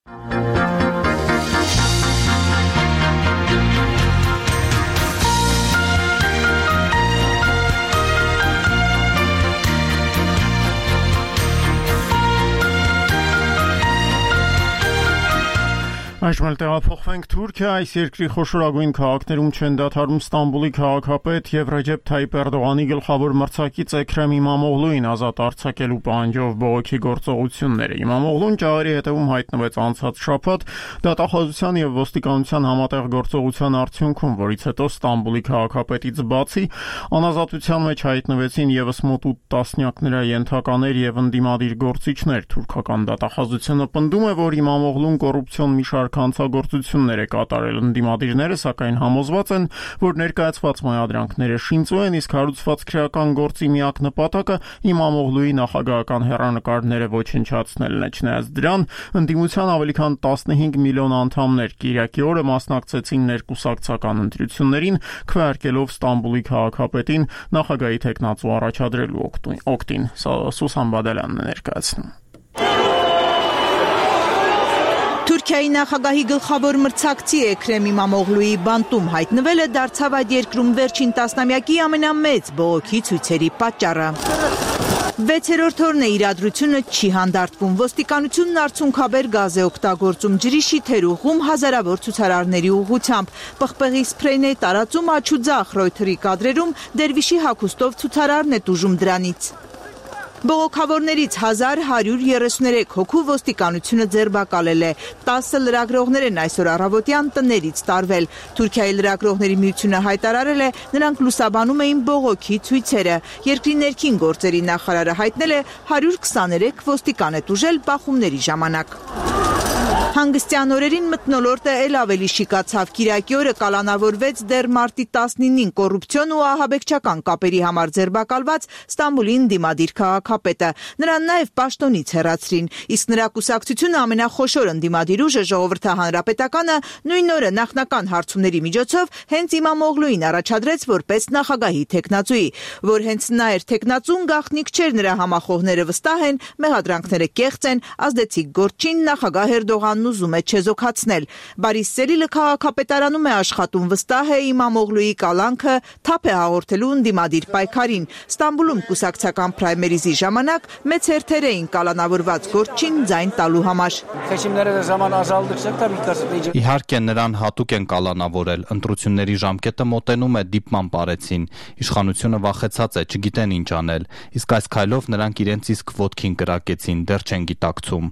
S1: Այժմ տեղափոխվենք Թուրքիա, այս երկրի խոշորագույն քաղաքներում չեն դադարում Ստամբուլի քաղաքապետ եւ Ռեջեփ Թայիփ Էրդողանի գլխավոր մրցակից Էքրեմ Իմամօղլուին ազատ արձակելու պահանջով բողոքի գործողությունները։ Իմամօղլուն ճաղերի հետևում հայտնվեց անցած շաբաթ դատախազության եւ ոստիկանության համատեղ գործողության արդյունքում, որից հետո Ստամբուլի քաղաքապետից բացի անազատության մեջ հայտնվեցին եւս մոտ ութ տասնյակ նրա ենթականեր եւ ընդդիմադիր գործիչներ։ Թուրքական դատախազությունը պնդում է, որ Իմամօղլուն կոռուպցիոն մի շարք մեղադրանք հանցագործություններ է կատարել ընդդիմադիրները, սակայն համոզված են, որ ներկայացված մեղադրանքները շինծու են, իսկ հարուցված քրեական գործի միակ նպատակը Իմամ Օղլուի նախագահական հեռանկարները ոչնչացնելն է։ Չնայած դրան, ընդդիմության ավելի քան տասնհինգ միլիոն անդամներ Կիրակի օրը մասնակցեցին ներկուսակցական ընտրություններին, քվեարկելով Ստամբուլի քաղաքապետին նախագահի թեկնածու առաջադրելու օգտին։ Սուսան Բադալյանն է ներկայացնում։
S6: Թուրքիայի նախագահի գլխավոր մրցակցի Էքրեմ Իմամօղլուի բանտում հայտնվելը դարձավ այդ երկրում վերջին տասնամյակի ամենամեծ բողոքի ցույցերի պատճառը։ Վեցերորդ օրն է իրադրությունը չի հանդարտվում։ Ոստիկանությունն արցունքաբեր գազ է օգտագործում ջրի շիթեր ուղղում հազարավոր ցուցարարների ուղղությամբ։ Պղպեղի սփրեյն է տարածում աչ ու ձախ Ռոյթերի կադրերում դերվիշի հագուստով ցուցարարն է տուժում դրանից։ Բողոքավորներից հազար հարյուր երեսուներեք հոգու ոստիկանությունը ձերբակալել է։ տասը լրագրողներ են այսօր առավոտյան տներից տարվել։ Թուրքիայի լրագրողների միությունը հայտարարել է, նրանք լուսաբանում էին բողոքի ցույցերը։ Երկրի ներքին գործերի նախարարը հայտնել է հարյուր քսաներեք ոստիկան է տուժել բախումների ժամանակ։ Հանգստյան օրերին մթնոլորտը էլ ավելի շիկացավ։ Կիրակի օրը կալանավորվեց դեռ մարտի տասնինին կոռուպցիոն ու ահաբեկչական կապերի համար ձերբակալված Ստամբուլի ընդդիմադիր քաղաքապետը։ Նրան նաև պաշտոնից հեռացրին, իսկ նրա կուսակցությունը ամենախոշոր ընդդիմադիր ուժը Ժողովրդահանրապետականը նույն օրը նախնական հարցումների միջոցով հենց Իմամօղլուին առաջադրեց որպես նախագահի թեկնածուի, որ հենց նա էր թեկնածուն, գաղտնիք չէր, նրա համախոհները վստահ են, մեղադրանքները կեղծ են, ազդեցիկ գործչին նախագահ Էրդողանն ուզում է չեզոքացնել։ Բարիս Սելիլը քաղաքապետարանում է աշխատում, վստահ է Իմամօղլուի կալանքը թափ է հաղորդելու ընդդիմադիր պայքարին։ Ստամբուլում կուսակցական պրայմերիզի ժամանակ մեծ հերթեր էին կալանավորված գործչին ձայն տալու համար։
S15: Իհարկե նրան հատուկ են կալանավորել, ընտրությունների ժամկետը մոտենում է, դիպման պարեցին, իշխանությունը վախեցած է, չգիտեն ինչ անել, իսկ այս քայլով նրանք իրենց իսկ ոտքին կրակեցին, դեռ չեն գիտակցում։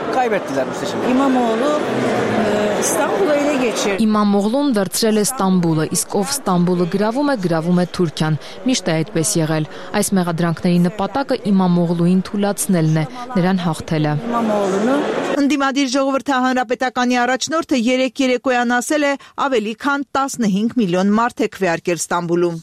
S26: Իմամօղլուն վերցրել է Ստամբուլը, իսկ ով Ստամբուլը գրավում է, գրավում է Թուրքիան։ Միշտ է այդպես եղել։ Այս մեղադրանքների նպատակը Իմամօղլուին թուլացնելն է, նրան հաղթելը։
S6: Ընդդիմադիր Ժողովրդահանրապետականի առաջնորդը երեք երեկոյան ասել է, ավելի քան տասնհինգ միլիոն մարդ է քվեարկել Ստամբուլում։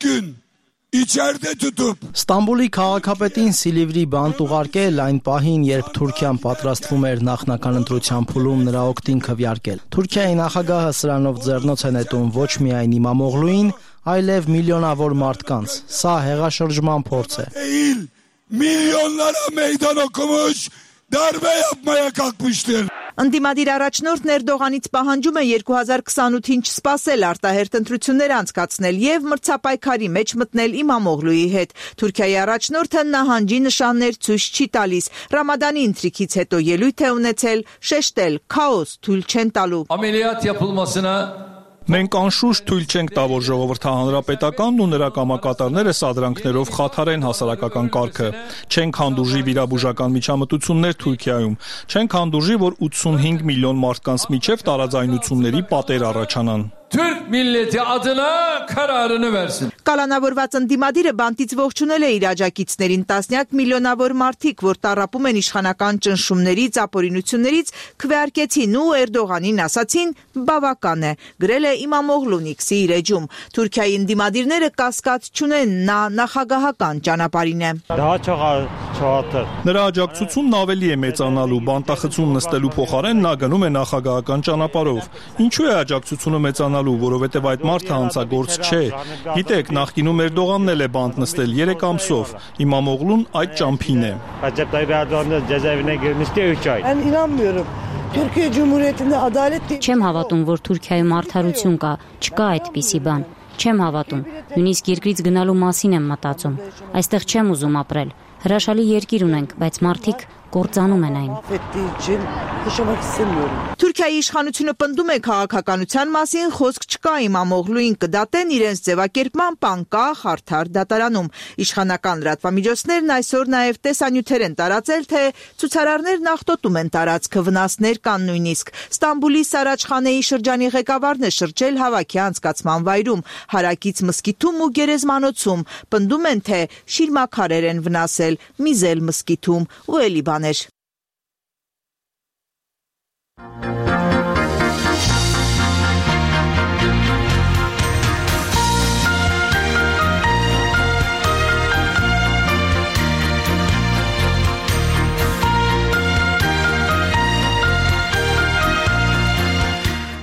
S5: Ստամբուլի քաղաքապետին Սիլիվրի բանտ ուղարկել այն պահին, երբ Թուրքիան պատրաստվում էր նախնական ընտրության փուլում նրա օգտին քվեարկել։ Թուրքիայի նախագահը սրանով ձեռնոց է նետում ոչ միայն Իմամօղլուին, այլև միլիոնավոր մարդկանց։ Սա հեղաշրջման փորձ է։
S8: Milyonlara meydan okumuş, darbe yapmaya kalkmıştır.
S6: Ընդդիմադիր առաջնորդն Էրդողանից պահանջում է երկու հազար քսանութին չսպասել արտահերթ ընտրություններ անցկացնել եւ մրցապայքարի մեջ մտնել Իմամօղլուի հետ։ Թուրքիայի առաջնորդը նահանջի նշաններ ցույց չի տալիս։ Ռամադանի ընթրիքից հետո ելույթ է ունեցել շեշտել քաոս թույլ չեն տալու։
S8: Ameliyat yapılmasına
S19: Մենք անշուշտ թույլ չենք տա, որ Ժողովրդահանրապետականն ու նրա կամակատարները սադրանքներով խաթարեն հասարակական կարգը։ Չենք հանդուրժի վիրաբուժական միջամտություններ Թուրքիայում։ Չենք հանդուրժի, որ ութսունհինգ միլիոն մարդկանց միջև տարաձայնությունների պատեր առաջանան։
S8: Türk milleti adına kararını versin.
S6: Կալանավորված ընդդիմադիրը բանտից ողջունել է իր աջակիցներին տասնյակ միլիոնավոր մարդիկ, որ տառապում են իշխանական ճնշումներից, ապօրինություններից, քվեարկեցին ու Էրդողանին ասացին բավական է, գրել է Իմամօղլուն X-ի իր էջում։ Թուրքիայի ընդդիմադիրները կասկած չունեն, նա նախագահական ճանապարհին է։
S19: Նրա աջակցությունն ավելի է մեծանալու, բանտախցում նստելու փոխարեն նա գնում է նախագահական ճանապարհով։ Ինչու է աջակցությունը մեծանալու, որովհետև այդ մարդը հանցագործ չէ։ Գիտեք, նախկինում Էրդողանն էլ է բանտ նստել երեք ամսով։ Իմամօղլուն այդ ճամփին է։
S23: Չեմ հավատում, որ Թուրքիայում արդարություն կա, չկա այդպիսի բան։ Չեմ հավատում, նույնիսկ երկրից գնալու մասին եմ մտածում։ Այստեղ չեմ ուզում ապրել։ Հրաշալի երկիր ունենք, բայց մարդիկ կործանում են այն։
S6: Թուրքիայի իշխանությունը պնդում է քաղաքականության մասին, խոսք չկա Իմամօղլուին կդատեն իրենց ձևակերպմամբ անկախ արդար դատարանում։ Իշխանական լրատվամիջոցներն այսօր նաև տեսանյութեր են տարածել, թե ցուցարարներն աղտոտում են տարածքը, վնասներ կան նույնիսկ։ Ստամբուլի Սարաջխանեի շրջանի ղեկավարն է շրջել հավաքի անցկացման վայրում, հարակից մզկիթում ու գերեզմանոցում։ Պնդում են, թե շիրմաքարեր են վնասել, միզել մզկիթում ու էլի բաներ։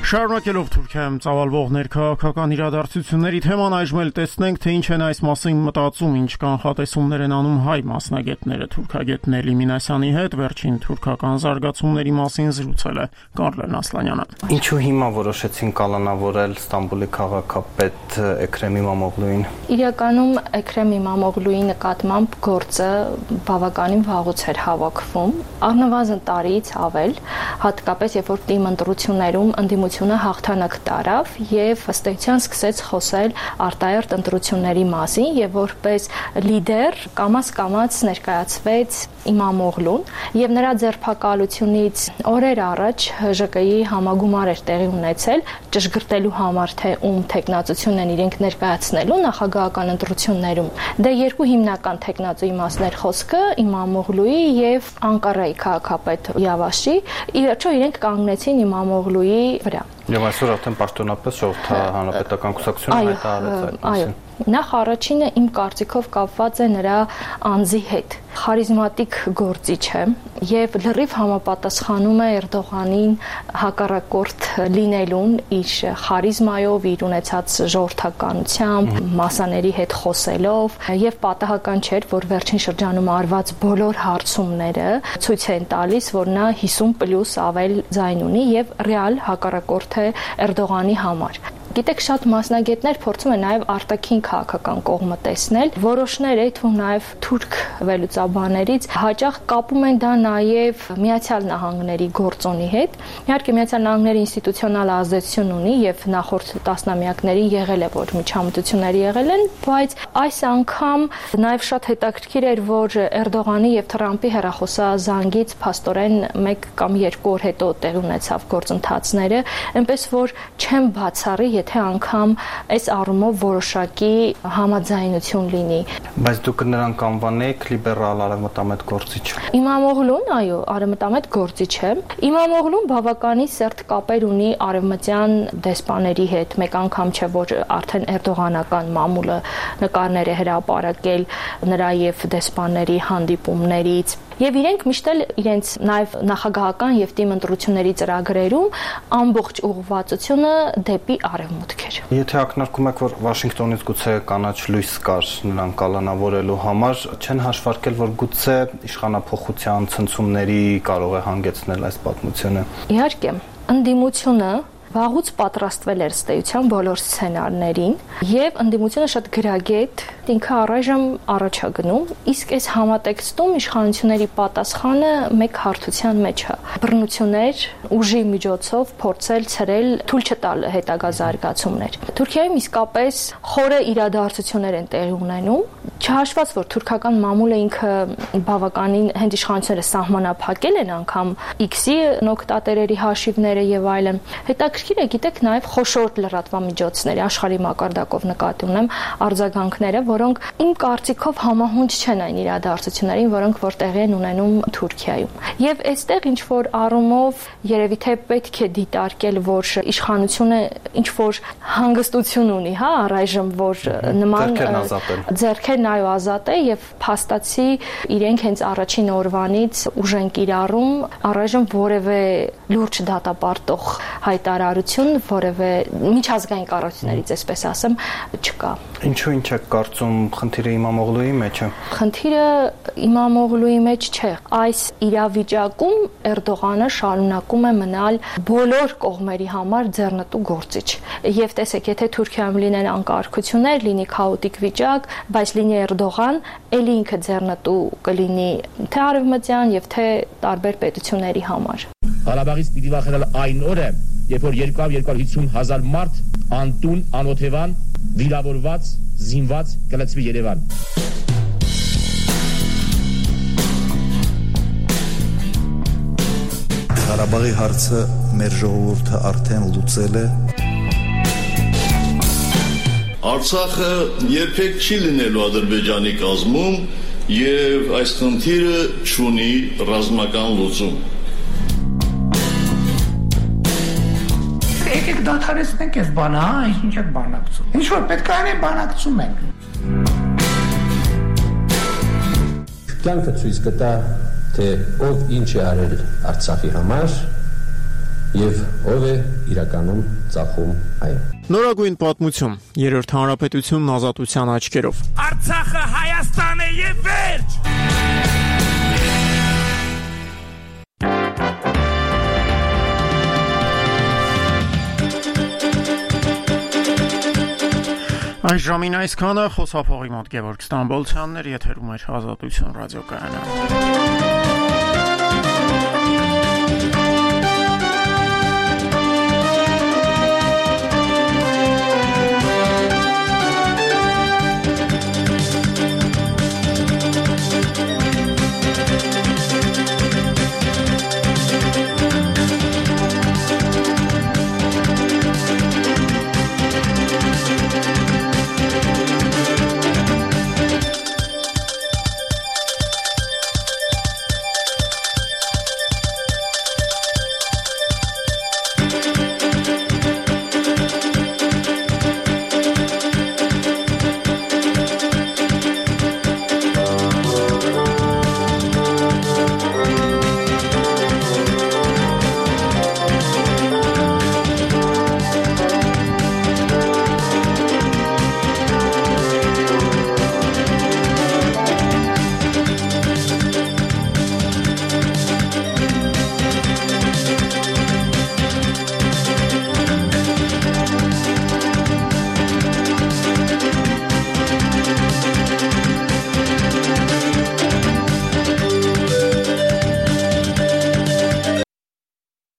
S1: Շարունակելով Թուրքիայում ծավալվող ներքաղաքական իրադարձությունների թեման այժմ էլ տեսնենք, թե ինչ են այս մասին մտածում, ինչ կանխատեսումներ են անում հայ մասնագետները։ Թուրքագետ Նելի Մինասյանի հետ վերջին թուրքական զարգացումների մասին զրուցել է Կարլեն Ասլանյանը։
S15: Ինչու հիմա որոշեցին կալանավորել Ստամբուլի քաղաքապետ Էքրեմ Իմամօղլուին։
S9: Իրականում Էքրեմ Իմամօղլուի նկատմամբ գործը բավականին վաղուց էր հավաքվում, առնվազն տարիից ավել, հատկապես երբ որ թիմ ընտրություններում ընդդիմությունը հաղթանակ տարավ եւ ըստ էության սկսեց խոսել արտահերտ ընտրությունների մասին եւ որպես լիդեր կամաց-կամաց ներկայացվեց Իմամօղլուն եւ նրա ձերբակալությունից օրեր առաջ ՀԺԿ-ի համագումար էր տեղի ունեցել ճշգրտելու համար թե ում տեխնացությունն են իրենք ներկայացնելու նախագահական ընտրություններում։ Դե երկու հիմնական տեխնացուի մասներ խոսքը Իմամօղլուի եւ Անկարայի քաղաքապետ Յավաշի, ի վերջո իրենք կանգնեցին Իմամօղլուի վրա։
S15: Եվ այսօր արդեն պաշտոնապես ժողովրդահանրապետական կուսակցությունը հայտարարեց այդ մասին։
S9: Նախ առաջինը իմ կարծիքով կապված է նրա անձի հետ։ Խարիզմատիկ գործիչ է եւ լրիվ համապատասխանում է Էրդողանին հակառակորդ լինելուն իր խարիզմայով, իր ունեցած ժողովրդականությամբ, մասաների հետ խոսելով եւ պատահական չէր, որ վերջին շրջանում արված բոլոր հարցումները ցույց են տալիս, որ նա հիսուն պլյուս ավել ձայն ունի եւ ռեալ հակառակորդ է Էրդողանի համար։ Գիտեք, շատ մասնագետներ փորձում են նաև արտաքին քաղաքական կողմը տեսնել, որոշները, թվում նաև թուրք վերլուծաբաններից հաճախ կապում են դա նաև Միացյալ Նահանգների գործոնի հետ։ Իհարկե Միացյալ Նահանգները ինստիտուցիոնալ ազդեցություն ունի եւ նախորդ տասնամյակներին եղել է, որ միջամտություններ եղել են, բայց այս անգամ նաև շատ հետաքրքիր էր, որ Էրդողանի եւ Թրամփի հեռախոսազանգից փաստորեն մեկ կամ երկու օր հետո տեղի ունեցավ գործընթացները, այնպես որ չեմ բացառի, եթե անգամ այս առումով որոշակի համաձայնություն լինի։
S15: Բայց դուք նրան կանվանեք լիբերալ արևմտամետ գործիչ։
S9: Իմամօղլուն, այո, արևմտամետ գործիչ է։ Իմամօղլուն բավականին սերտ կապեր ունի արևմտյան դեսպաների հետ, մեկ անգամ չէ, որ արդեն էրդողանական մամուլը նկարներ է հրապարակել նրա եւ դեսպանների հանդիպումներից։ Եվ իրենք միշտ էլ իրենց նաև նախագահական եւ թիմ ընտրությունների ծրագրերում ամբողջ ուղղվածությունը դեպի արևմուտք էր։
S15: Եթե ակնարկում եք, որ Վաշինգտոնից գուցե կանաչ լույս կար նրան կալանավորելու համար, չեն հաշվարկել, որ գուցե իշխանափոխության ցնցումների կարող է հանգեցնել այս պատմությունը։
S9: Իհարկե, ընդդիմությունը վաղուց պատրաստվել էր ստեյության բոլոր սցենարներին եւ ընդդիմությունը շատ գրագետ ինքը առայժմ առաջ է գնում, իսկ այս համատեքստում իշխանությունների պատասխանը մեկ հարթության մեջ է։ Բռնություններ, ուժի միջոցով փորձել ցրել, թույլ չտալ հետագա զարգացումներ։ Թուրքիայում իսկապես խորը իրադարձություններ են տեղի ունենում, չհաշված որ թուրքական մամուլը ինքը բավականին հենց իշխանությունները սահմանափակել են անգամ X-ի նոկտատերերի հաշիվները եւ այլն։ Հետաքրքիր է, գիտեք, նաև խոշոր լրատվամիջոցների աշխարհի մակարդակով նկատի ունեմ արձագանքները, որոնք իմ կարծիքով համահունչ չեն այն իրադարձություններին, որոնք որ տեղի են ունենում Թուրքիայում։ Եվ այստեղ ինչ որ առումով երևի թե պետք է դիտարկել, որ իշխանությունը ինչ որ հանգստություն ունի, հա, առայժմ որ նման ձեռքերն այո ազատ է եւ փաստացի իրենք հենց առաջին օրվանից ուժ են կիրառում, առայժմ որևէ լուրջ դատապարտող հայտարարություն, որևէ միջազգային կառույցներից, այսպես ասեմ, չկա։
S15: Ինչու ինչ է կարծում, խնդիրը Իմամօղլուի մեջ է։
S9: Խնդիրը Իմամօղլուի մեջ չէ։ Այս իրավիճակում Էրդողանը շարունակում է մնալ բոլոր կողմերի համար ձեռնտու գործիչ։ Եվ տեսեք, եթե Թուրքիայում լինեն անկարգություններ, լինի քաոտիկ վիճակ, բայց լինի Էրդողան, ելի ինքը ձեռնտու կլինի թե արևմտյան եւ թե տարբեր պետությունների համար։
S11: Ղարաբաղից պիտի վախենալ այն օրը, երբ որ երկու հիսուն հազար մարդ անտուն, անօթևան, վիրավորված, զինված կլցվի Երևան։
S12: Ղարաբաղի հարցը մեր ժողովուրդը արդեն լուծել է։
S13: Արցախը երբեք չի լինելու Ադրբեջանի կազմում եւ այս խնդիրը չունի ռազմական լուծում։
S14: Եկեք դադարեցնենք այս բանը, հա, ինչ եք բանակցում։ Ինչ որ պետք է անենք, բանակցում ենք։
S16: Կյանքը ցույց կտա, թե ով ինչ է արել Արցախի համար
S10: եւ ով է իրականում ծախում այն։
S1: Նորագույն պատմություն՝ Երրորդ հանրապետությունն ազատության աչքերով։
S16: Արցախը Հայաստան է եւ վերջ։
S1: Այս ժամին այսքանը, խոսափողի մոտ Գևորգ Ստամբոլցյանն էր, եթերում էր Ազատություն ռադիոկայանը։